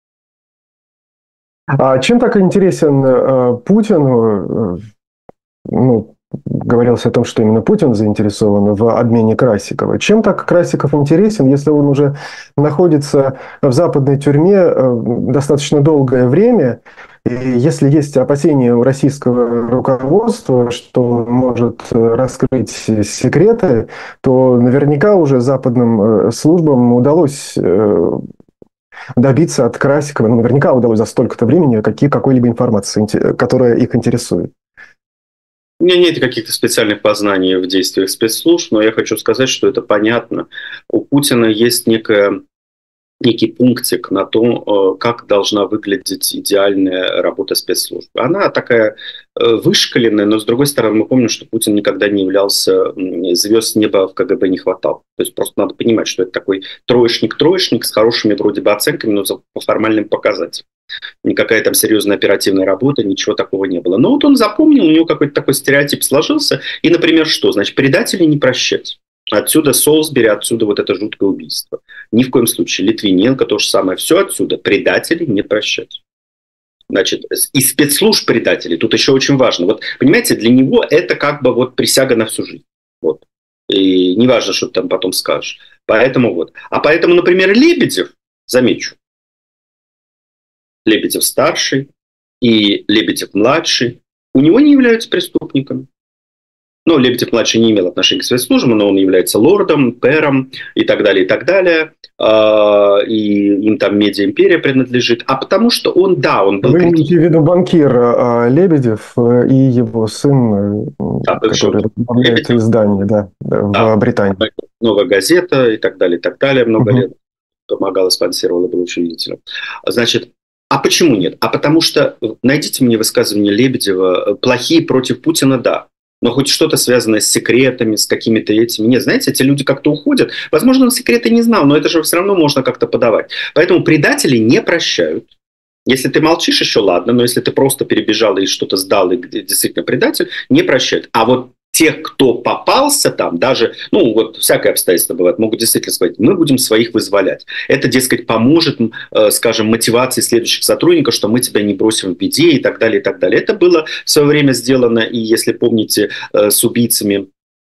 А чем так интересен Путин? Говорилось о том, что именно Путин заинтересован в обмене Красикова. Чем так Красиков интересен, если он уже находится в западной тюрьме достаточно долгое время? И если есть опасения у российского руководства, что он может раскрыть секреты, то наверняка уже западным службам удалось добиться от Красикова, наверняка удалось за столько-то времени какой-либо информации, которая их интересует. У меня нет каких-то специальных познаний в действиях спецслужб, но я хочу сказать, что это понятно. У Путина есть некий пунктик на то, как должна выглядеть идеальная работа спецслужб. Она такая вышкаленная, но, с другой стороны, мы помним, что Путин никогда не являлся, звезд с неба в КГБ не хватал. То есть просто надо понимать, что это такой троечник с хорошими вроде бы оценками, но по формальным показателям. Никакая там серьезная оперативная работа, ничего такого не было. Но вот он запомнил, у него какой-то такой стереотип сложился. И, например, что? Значит, предателей не прощать. Отсюда Солсбери, отсюда вот это жуткое убийство. Ни в коем случае. Литвиненко то же самое. Все отсюда. Предателей не прощать. Значит, и спецслужб предателей. Тут еще очень важно. Вот, понимаете, для него это как бы вот присяга на всю жизнь. Вот. И не важно, что ты там потом скажешь. Поэтому вот. А поэтому, например, Лебедев, замечу, Лебедев-старший и Лебедев-младший у него не являются преступниками. Но Лебедев-младший не имел отношения к спецслужбам, но он является лордом, пэром и так далее, и так далее. И им там медиа-империя принадлежит. А потому что он был... Вы имеете в виду банкир Лебедев и его сын, который возглавляет издание в Британии. Новая газета и так далее. Много лет помогала, спонсировала, был учредителем. Значит, а почему нет? А потому что, найдите мне высказывания Лебедева, плохие против Путина, да. Но хоть что-то связанное с секретами, с какими-то этими. Нет, знаете, эти люди как-то уходят. Возможно, он секреты не знал, но это же все равно можно как-то подавать. Поэтому предателей не прощают. Если ты молчишь, еще ладно, но если ты просто перебежал и что-то сдал, и действительно предатель, не прощают. А вот тех, кто попался там, даже, ну, вот всякое обстоятельство бывает, могут действительно сказать, мы будем своих вызволять. Это, дескать, поможет, скажем, мотивации следующих сотрудников, что мы тебя не бросим в беде и так далее, и так далее. Это было в свое время сделано, и если помните, с убийцами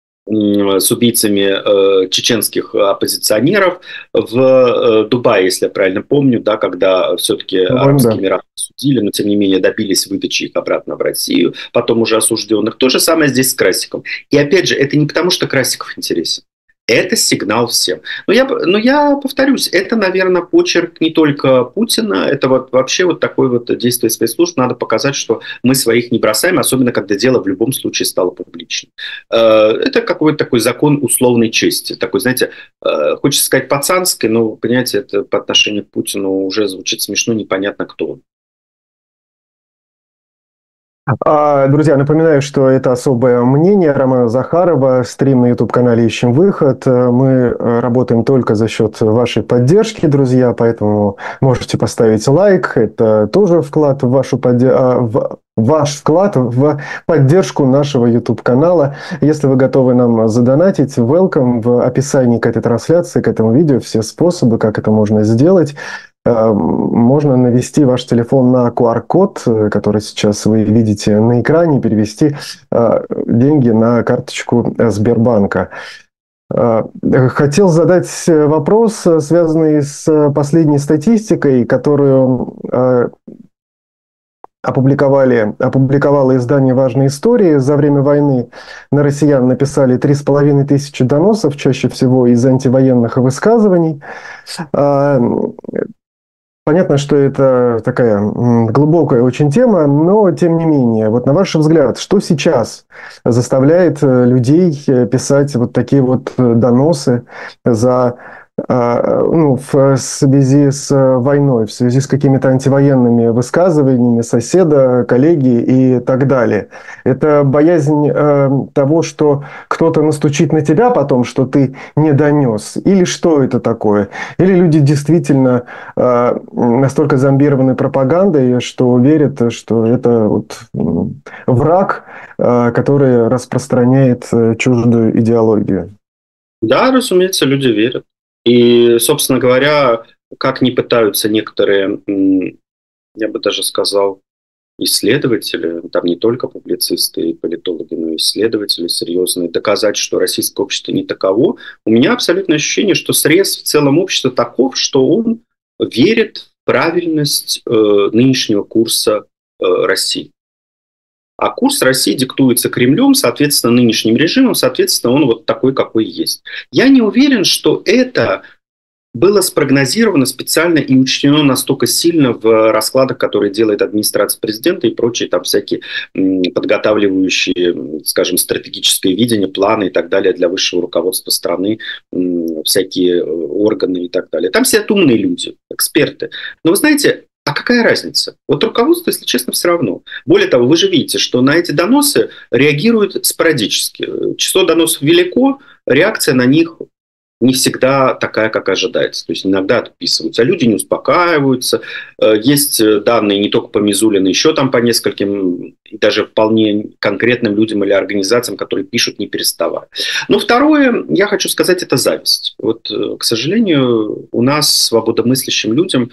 чеченских оппозиционеров в Дубае, если я правильно помню, да, когда все-таки Арабские Эмираты судили, но тем не менее добились выдачи их обратно в Россию, потом уже осужденных. То же самое здесь с Красиковым. И опять же, это не потому, что Красиков интересен. Это сигнал всем. Но я повторюсь, это, наверное, почерк не только Путина, это вот вообще вот такое вот действие спецслужб. Надо показать, что мы своих не бросаем, особенно когда дело в любом случае стало публичным. Это какой-то такой закон условной чести. Такой, знаете, хочется сказать пацанский, но, понимаете, это по отношению к Путину уже звучит смешно, непонятно кто он. Друзья, напоминаю, что это особое мнение Романа Захарова, стрим на YouTube-канале «Ищем выход». Мы работаем только за счет вашей поддержки, друзья, поэтому можете поставить лайк. Это тоже вклад в ваш вклад в поддержку нашего YouTube-канала. Если вы готовы нам задонатить, welcome. В описании к этой трансляции, к этому видео все способы, как это можно сделать. Можно навести ваш телефон на QR-код, который сейчас вы видите на экране, перевести деньги на карточку Сбербанка. Хотел задать вопрос, связанный с последней статистикой, которую опубликовало издание «Важные истории». За время войны на россиян написали 3500 доносов, чаще всего из антивоенных высказываний. Понятно, что это такая глубокая очень тема, но тем не менее, вот на ваш взгляд, что сейчас заставляет людей писать вот такие вот доносы в связи с войной, в связи с какими-то антивоенными высказываниями соседа, коллеги и так далее? Это боязнь того, что кто-то настучит на тебя потом, что ты не донес? Или что это такое? Или люди действительно настолько зомбированы пропагандой, что верят, что это вот враг, который распространяет чуждую идеологию? Да, разумеется, люди верят. И, собственно говоря, как ни пытаются некоторые, я бы даже сказал, исследователи, там не только публицисты и политологи, но и исследователи серьезные, доказать, что российское общество не таково, у меня абсолютное ощущение, что срез в целом общества таков, что он верит в правильность нынешнего курса России. А курс России диктуется Кремлем, соответственно, нынешним режимом, соответственно, он вот такой, какой есть. Я не уверен, что это было спрогнозировано специально и учтено настолько сильно в раскладах, которые делает администрация президента и прочие там всякие подготавливающие, скажем, стратегическое видение, планы и так далее для высшего руководства страны, всякие органы и так далее. Там сидят умные люди, эксперты. Но вы знаете, а какая разница? Вот руководство, если честно, все равно. Более того, вы же видите, что на эти доносы реагируют спорадически. Число доносов велико, реакция на них не всегда такая, как ожидается. То есть иногда отписываются, а люди не успокаиваются. Есть данные не только по Мизулину, еще там по нескольким, и даже вполне конкретным людям или организациям, которые пишут не переставая. Но второе, я хочу сказать, это зависть. Вот, к сожалению, у нас, свободомыслящим людям,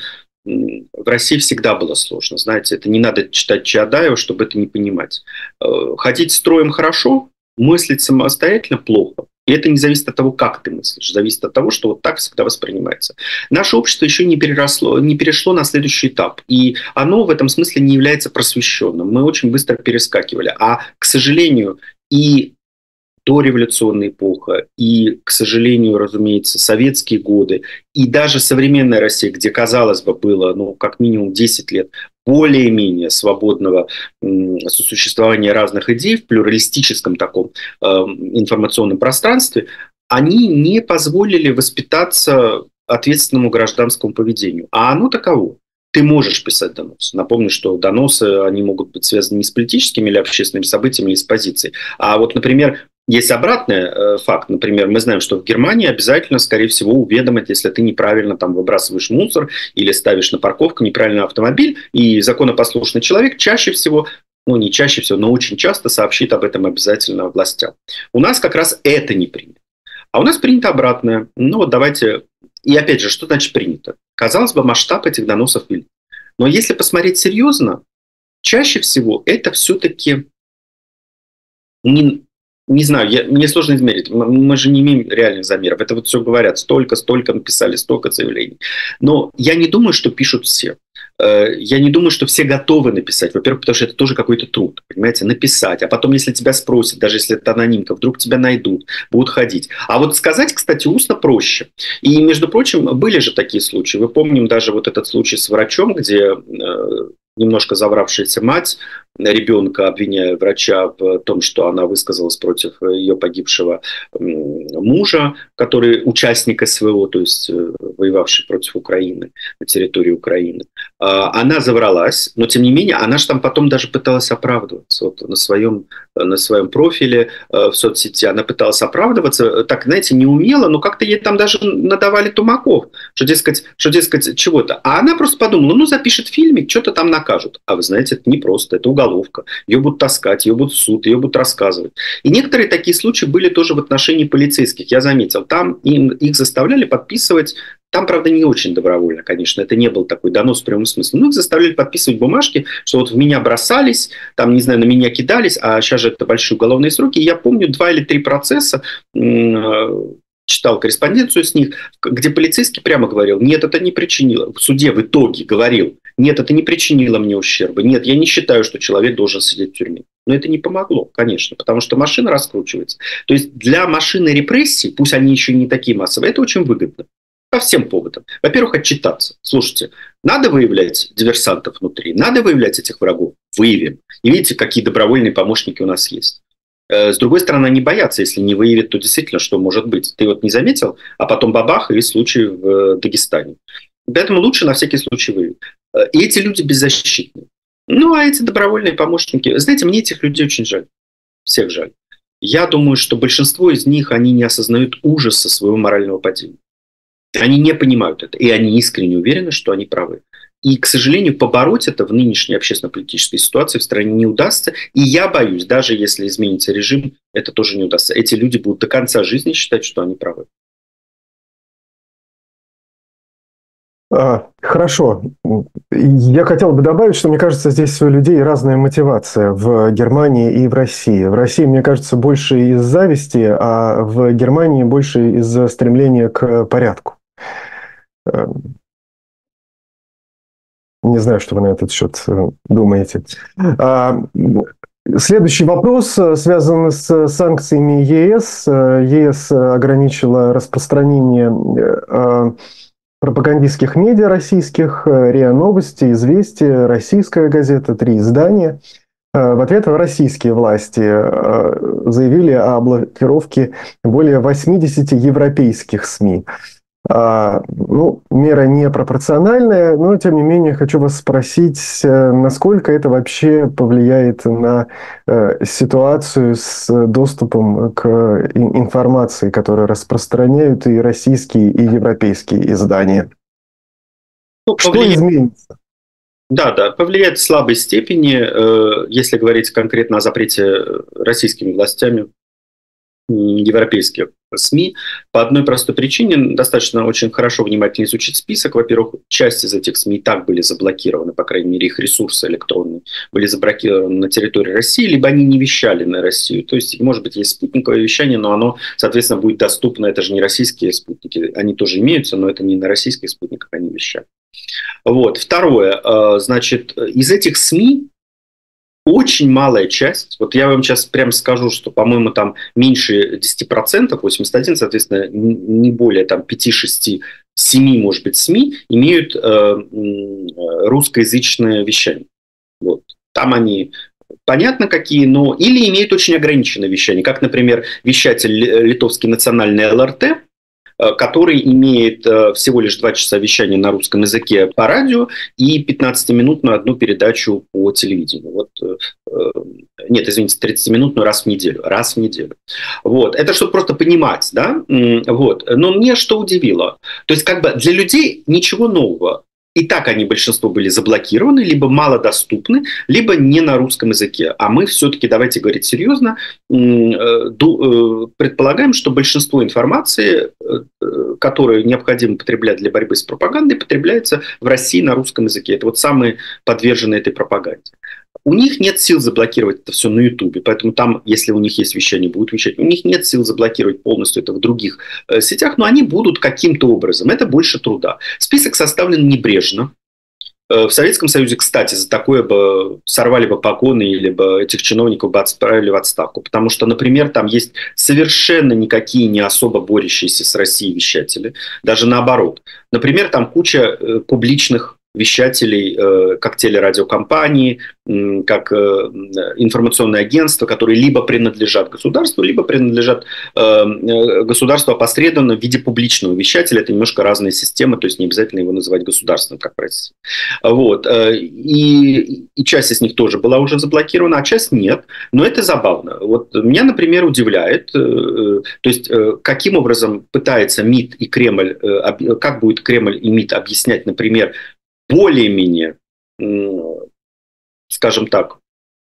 в России всегда было сложно. Знаете, это не надо читать Чаадаева, чтобы это не понимать. Ходить строем хорошо, мыслить самостоятельно плохо. И это не зависит от того, как ты мыслишь, зависит от того, что вот так всегда воспринимается. Наше общество еще не перешло на следующий этап. И оно в этом смысле не является просвещенным. Мы очень быстро перескакивали. А, к сожалению, и дореволюционная эпоха, и, к сожалению, разумеется, советские годы, и даже современная Россия, где, казалось бы, было, как минимум 10 лет более-менее свободного сосуществования разных идей в плюралистическом таком информационном пространстве, они не позволили воспитаться ответственному гражданскому поведению. А оно таково. Ты можешь писать доносы. Напомню, что доносы, они могут быть связаны не с политическими или общественными событиями, или с позицией. А вот, например, есть обратный факт. Например, мы знаем, что в Германии обязательно, скорее всего, уведомят, если ты неправильно там выбрасываешь мусор или ставишь на парковку неправильный автомобиль, и законопослушный человек чаще всего ну не чаще всего, но очень часто сообщит об этом обязательно властям. У нас как раз это не принято. А у нас принято обратное. Ну вот давайте... И опять же, что значит принято? Казалось бы, масштаб этих доносов велик. Но если посмотреть серьезно, чаще всего это все-таки... Не знаю, мне сложно измерить. Мы же не имеем реальных замеров. Это вот все говорят. Столько написали, столько заявлений. Но я не думаю, что пишут все. Я не думаю, что все готовы написать. Во-первых, потому что это тоже какой-то труд. Понимаете, написать. А потом, если тебя спросят, даже если это анонимка, вдруг тебя найдут, будут ходить. А вот сказать, кстати, устно проще. И, между прочим, были же такие случаи. Мы помним даже вот этот случай с врачом, где немножко завравшаяся мать ребенка, обвиняя врача в том, что она высказалась против ее погибшего мужа, который участник СВО, то есть воевавший против Украины, на территории Украины. Она завралась, но тем не менее, она же там потом даже пыталась оправдываться. Вот на своем профиле в соцсети она пыталась оправдываться, так, знаете, не умела, но как-то ей там даже надавали тумаков, что, дескать, чего-то. А она просто подумала, ну, запишет фильмик, что-то там накажут. А вы знаете, это непросто, это уголовка. Ее будут таскать, ее будут в суд, ее будут рассказывать. И некоторые такие случаи были тоже в отношении полицейских. Я заметил, там их заставляли подписывать. Там, правда, не очень добровольно, конечно, это не был такой донос в прямом смысле. Но их заставляли подписывать бумажки, что вот в меня бросались, там, не знаю, на меня кидались, а сейчас же это большие уголовные сроки. И я помню 2 или 3 процесса, читал корреспонденцию с них, где полицейский прямо говорил, нет, это не причинило, в суде в итоге говорил, нет, это не причинило мне ущерба, нет, я не считаю, что человек должен сидеть в тюрьме. Но это не помогло, конечно, потому что машина раскручивается. То есть для машины репрессий, пусть они еще не такие массовые, это очень выгодно. По всем поводам. Во-первых, отчитаться. Слушайте, надо выявлять диверсантов внутри, надо выявлять этих врагов. Выявим. И видите, какие добровольные помощники у нас есть. С другой стороны, они боятся, если не выявят, то действительно, что может быть. Ты вот не заметил, а потом бабах, и случай в Дагестане. Поэтому лучше на всякий случай выявить. И эти люди беззащитны. Ну, а эти добровольные помощники... Знаете, мне этих людей очень жаль. Всех жаль. Я думаю, что большинство из них, они не осознают ужаса своего морального падения. Они не понимают это, и они искренне уверены, что они правы. И, к сожалению, побороть это в нынешней общественно-политической ситуации в стране не удастся. И я боюсь, даже если изменится режим, это тоже не удастся. Эти люди будут до конца жизни считать, что они правы. Хорошо. Я хотел бы добавить, что, мне кажется, здесь у людей разная мотивация в Германии и в России. В России, мне кажется, больше из зависти, а в Германии больше из стремления к порядку. Не знаю, что вы на этот счет думаете. Следующий вопрос связан с санкциями ЕС. ЕС ограничила распространение пропагандистских медиа российских, РИА Новости, Известия, Российская газета, 3 издания. В ответ российские власти заявили о блокировке более 80 европейских СМИ. Мера непропорциональная, но, тем не менее, хочу вас спросить, насколько это вообще повлияет на ситуацию с доступом к информации, которую распространяют и российские, и европейские издания? Что изменится? Да, повлияет в слабой степени, если говорить конкретно о запрете российскими властями европейских СМИ, по одной простой причине. Достаточно очень хорошо, внимательно изучить список. Во-первых, часть из этих СМИ и так были заблокированы, по крайней мере, их ресурсы электронные были заблокированы на территории России, либо они не вещали на Россию. То есть, может быть, есть спутниковое вещание, но оно, соответственно, будет доступно. Это же не российские спутники, они тоже имеются, но это не на российских спутниках они вещают. Вот. Второе, значит, из этих СМИ очень малая часть, вот я вам сейчас прямо скажу, что, по-моему, там меньше 10%, 81, соответственно, не более там 5, 6, 7, может быть, СМИ имеют русскоязычное вещание. Вот. Там они понятно какие, но или имеют очень ограниченное вещание, как, например, вещатель литовский национальный ЛРТ, который имеет всего лишь 2 часа вещания на русском языке по радио и 15-минутную одну передачу по телевидению. Вот, нет, извините, 30-минутную раз в неделю. Вот. Это чтобы просто понимать, да? Вот. Но мне что удивило? То есть как бы для людей ничего нового. И так они, большинство, были заблокированы, либо малодоступны, либо не на русском языке. А мы все-таки, давайте говорить серьезно, предполагаем, что большинство информации, которую необходимо потреблять для борьбы с пропагандой, потребляется в России на русском языке. Это вот самые подверженные этой пропаганде. У них нет сил заблокировать это все на Ютубе, поэтому там, если у них есть вещание, будут вещать. У них нет сил заблокировать полностью это в других сетях, но они будут каким-то образом. Это больше труда. Список составлен небрежно. В Советском Союзе, кстати, за такое бы сорвали бы погоны или бы этих чиновников бы отправили в отставку. Потому что, например, там есть совершенно никакие не особо борющиеся с Россией вещатели. Даже наоборот. Например, там куча публичных вещателей, как телерадиокомпании, как информационные агентства, которые либо принадлежат государству, либо принадлежат государству опосредованно в виде публичного вещателя. Это немножко разные системы, то есть не обязательно его называть государственным, как в России. Вот. И часть из них тоже была уже заблокирована, а часть нет. Но это забавно. Вот меня, например, удивляет, то есть каким образом пытается МИД и Кремль, как будет Кремль и МИД объяснять, например, более-менее, скажем так,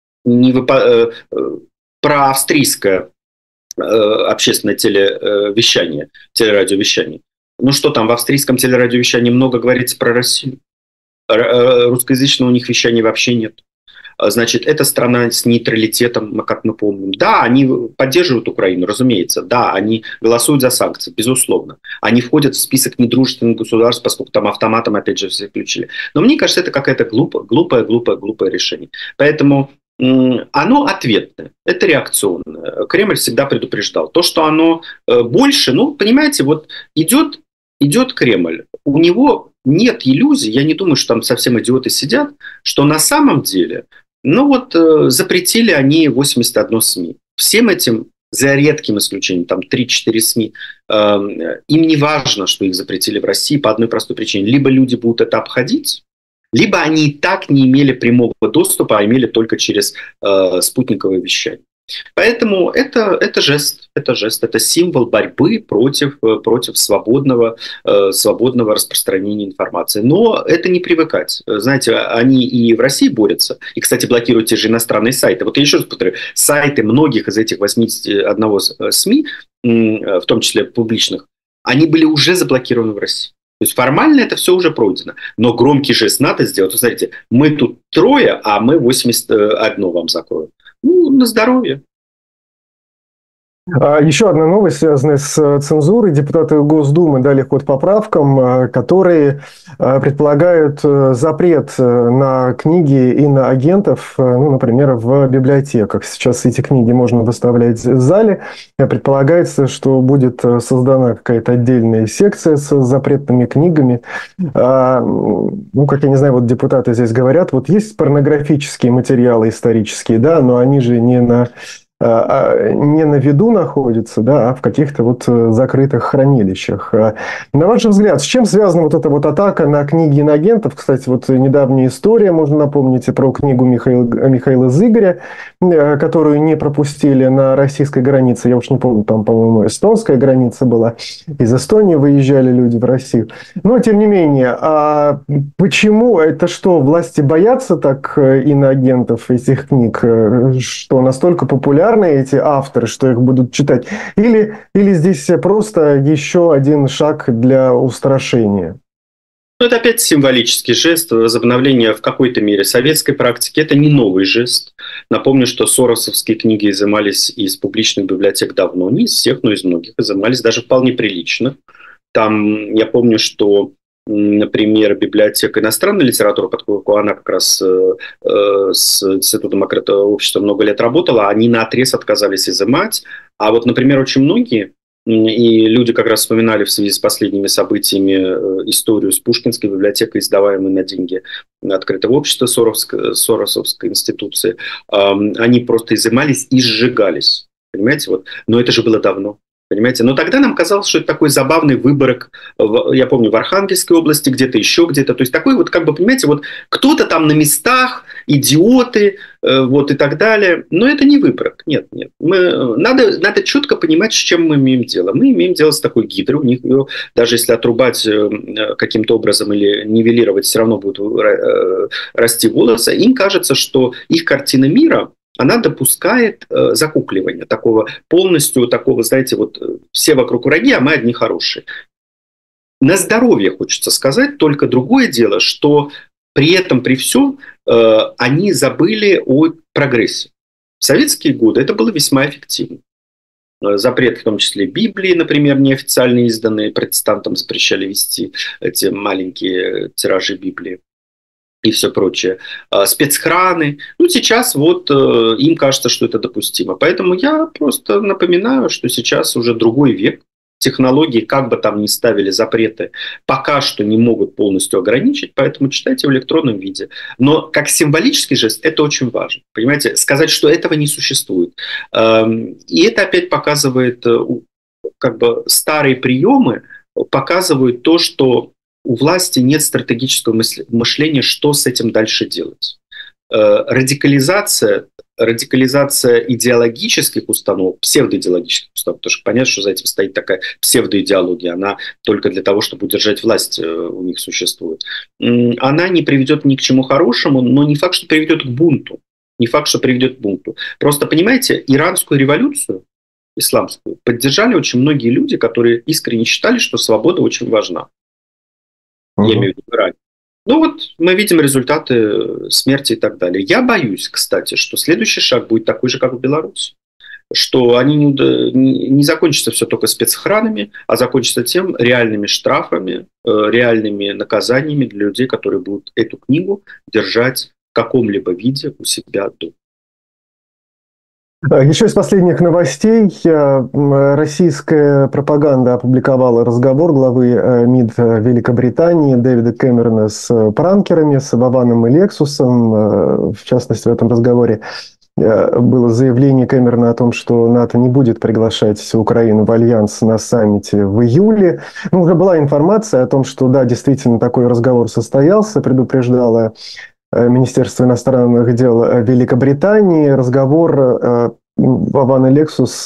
проавстрийское общественное телерадиовещание. Ну что там, в австрийском телерадиовещании много говорится про Россию. Русскоязычного у них вещания вообще нет. Значит, это страна с нейтралитетом, как мы помним. Да, они поддерживают Украину, разумеется. Да, они голосуют за санкции, безусловно. Они входят в список недружественных государств, поскольку там автоматом, опять же, все включили. Но мне кажется, это какое-то глупое решение. Поэтому оно ответное, это реакционное. Кремль всегда предупреждал. То, что оно больше, ну, понимаете, вот идет Кремль, у него нет иллюзий, я не думаю, что там совсем идиоты сидят, что на самом деле, ну вот запретили они 81 СМИ. Всем этим, за редким исключением, там 3-4 СМИ, им не важно, что их запретили в России по одной простой причине. Либо люди будут это обходить, либо они и так не имели прямого доступа, а имели только через спутниковое вещание. Поэтому это жест, это символ борьбы против свободного распространения информации. Но это не привыкать. Знаете, они и в России борются, и, кстати, блокируют те же иностранные сайты. Вот я еще раз повторю, сайты многих из этих 81 СМИ, в том числе публичных, они были уже заблокированы в России. То есть формально это все уже пройдено. Но громкий жест надо сделать. Вот смотрите, мы тут 3, а мы 81 вам закроем. Ну, на здоровье. Еще одна новость, связанная с цензурой. Депутаты Госдумы дали ход поправкам, которые предполагают запрет на книги иноагентов, ну, например, в библиотеках. Сейчас эти книги можно выставлять в зале. Предполагается, что будет создана какая-то отдельная секция с запретными книгами. Ну, как я не знаю, вот депутаты здесь говорят, вот есть порнографические материалы исторические, да, но они же не на виду находится, да, а в каких-то вот закрытых хранилищах. На ваш взгляд, с чем связана вот эта вот атака на книги иноагентов? Кстати, вот недавняя история, можно напомнить, про книгу Михаила Зыгоря, которую не пропустили на российской границе. Я уж не помню, там, по-моему, эстонская граница была. Из Эстонии выезжали люди в Россию. Но, тем не менее, а почему? Это что, власти боятся так иноагентов, этих книг, что настолько популярны эти авторы, что их будут читать? Или здесь просто еще один шаг для устрашения? Ну, это опять символический жест, возобновление в какой-то мере советской практики. Это не новый жест. Напомню, что соросовские книги изымались из публичных библиотек давно. Не из всех, но из многих изымались, даже вполне прилично. Там, я помню, что, например, библиотека иностранной литературы, поскольку она как раз с Институтом общества много лет работала, они наотрез отказались изымать. А вот, например, очень многие, и люди как раз вспоминали в связи с последними событиями историю с Пушкинской библиотекой, издаваемой на деньги открытого общества Соросовской институции, они просто изымались и сжигались. Понимаете? Вот. Но это же было давно. Понимаете? Но тогда нам казалось, что это такой забавный выборок, я помню, в Архангельской области, где-то еще где-то. То есть такой вот, как бы, понимаете, вот кто-то там на местах идиоты, вот и так далее. Но это не выборок. Нет. Надо четко понимать, с чем мы имеем дело. Мы имеем дело с такой гидрой. У них ее, даже если отрубать каким-то образом или нивелировать, все равно будут расти волосы. Им кажется, что их картина мира, она допускает закукливание такого полностью, такого, знаете, вот все вокруг враги, а мы одни хорошие. На здоровье, хочется сказать, только другое дело, что при этом, при всем, они забыли о прогрессе. В советские годы это было весьма эффективно. Запрет, в том числе Библии, например, неофициально изданные, протестантам запрещали вести эти маленькие тиражи Библии и все прочее. Спецхраны. Сейчас вот им кажется, что это допустимо. Поэтому я просто напоминаю, что сейчас уже другой век. Технологии, как бы там ни ставили запреты, пока что не могут полностью ограничить, поэтому читайте в электронном виде. Но как символический жест это очень важно. Понимаете, сказать, что этого не существует. И это опять показывает, как бы старые приемы показывают то, что у власти нет стратегического мышления, что с этим дальше делать. Радикализация идеологических установок, псевдоидеологических установок, потому что понятно, что за этим стоит такая псевдоидеология, она только для того, чтобы удержать власть, у них существует. Она не приведет ни к чему хорошему, но не факт, что приведет к бунту. Просто, понимаете, иранскую революцию, исламскую, поддержали очень многие люди, которые искренне считали, что свобода очень важна. Я имею в виду Иран. Мы видим результаты смерти и так далее. Я боюсь, кстати, что следующий шаг будет такой же, как в Беларуси. Что они не закончатся все только спецохранами, а закончатся тем реальными штрафами, реальными наказаниями для людей, которые будут эту книгу держать в каком-либо виде у себя дома. Еще из последних новостей. Российская пропаганда опубликовала разговор главы МИД Великобритании Дэвида Кэмерона с пранкерами, с Вованом и Лексусом. В частности, в этом разговоре было заявление Кэмерона о том, что НАТО не будет приглашать Украину в альянс на саммите в июле. Уже была информация о том, что да, действительно такой разговор состоялся, предупреждала Министерство иностранных дел Великобритании. Разговор Вован и Лексус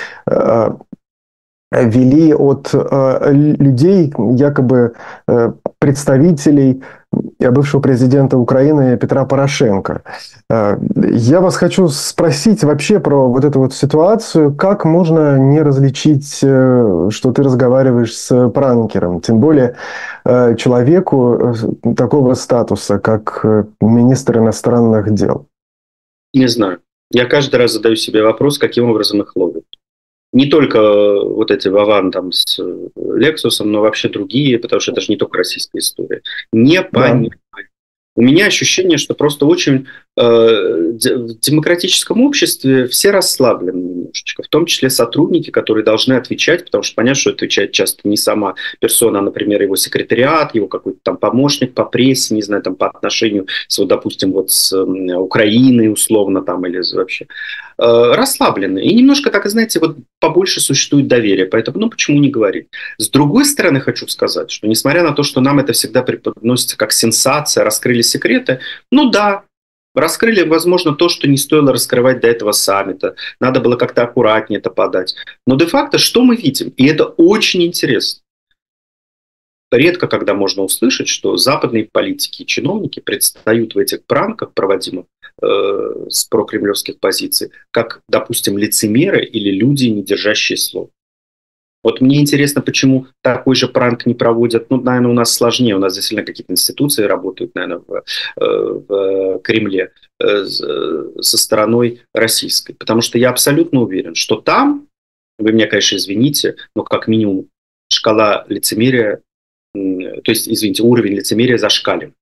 вели от людей, якобы представителей бывшего президента Украины Петра Порошенко. Я вас хочу спросить вообще про вот эту вот ситуацию. Как можно не различить, что ты разговариваешь с пранкером? Тем более человеку такого статуса, как министр иностранных дел. Не знаю. Я каждый раз задаю себе вопрос, каким образом их ловят. Не только вот эти Вован там с Лексусом, но вообще другие, потому что это же не только российская история. Не понимаю. У меня ощущение, что просто очень в демократическом обществе все расслаблены немножечко, в том числе сотрудники, которые должны отвечать, потому что понятно, что отвечает часто не сама персона, а, например, его секретариат, его какой-то там помощник по прессе, не знаю, там по отношению с, вот, допустим, вот с Украиной условно там или вообще расслаблены. И немножко так, знаете, вот побольше существует доверие, поэтому, почему не говорить? С другой стороны, хочу сказать, что несмотря на то, что нам это всегда преподносится как сенсация, раскрыли секреты, да, раскрыли, возможно, то, что не стоило раскрывать до этого саммита. Надо было как-то аккуратнее это подать. Но де-факто, что мы видим? И это очень интересно. Редко, когда можно услышать, что западные политики и чиновники предстают в этих пранках, проводимых с прокремлевских позиций, как, допустим, лицемеры или люди, не держащие слова. Вот мне интересно, почему такой же пранк не проводят. Наверное, у нас сложнее. У нас действительно какие-то институции работают, наверное, в Кремле со стороной российской. Потому что я абсолютно уверен, что там, вы меня, конечно, извините, но как минимум шкала лицемерия, то есть, извините, уровень лицемерия зашкаливает.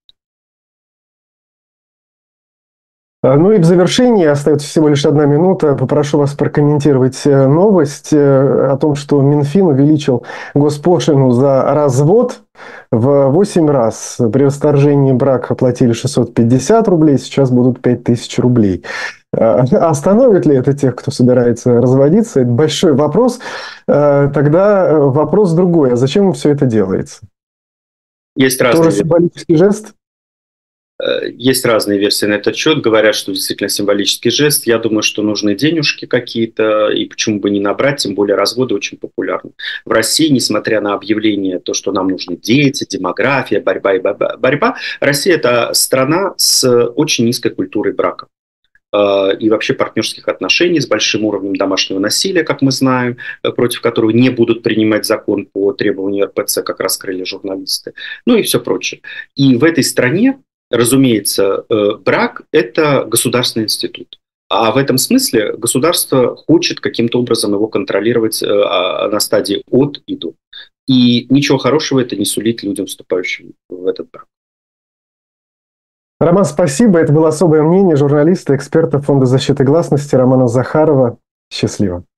И в завершении, остается всего лишь 1 минута, попрошу вас прокомментировать новость о том, что Минфин увеличил госпошлину за развод в 8 раз. При расторжении брака платили 650 рублей, сейчас будут 5000 рублей. Остановит ли это тех, кто собирается разводиться? Это большой вопрос. Тогда вопрос другой. А зачем все это делается? Есть разные. Тоже символический жест? Есть разные версии на этот счет. Говорят, что действительно символический жест. Я думаю, что нужны денежки какие-то, и почему бы не набрать, тем более разводы очень популярны. В России, несмотря на объявление, то, что нам нужны дети, демография, борьба и борьба, Россия – это страна с очень низкой культурой брака и вообще партнерских отношений, с большим уровнем домашнего насилия, как мы знаем, против которого не будут принимать закон по требованию РПЦ, как раскрыли журналисты, ну и все прочее. И в этой стране, разумеется, брак – это государственный институт. А в этом смысле государство хочет каким-то образом его контролировать на стадии от и до. И ничего хорошего это не сулит людям, вступающим в этот брак. Роман, спасибо. Это было особое мнение журналиста, эксперта Фонда защиты гласности Романа Захарова. Счастливо.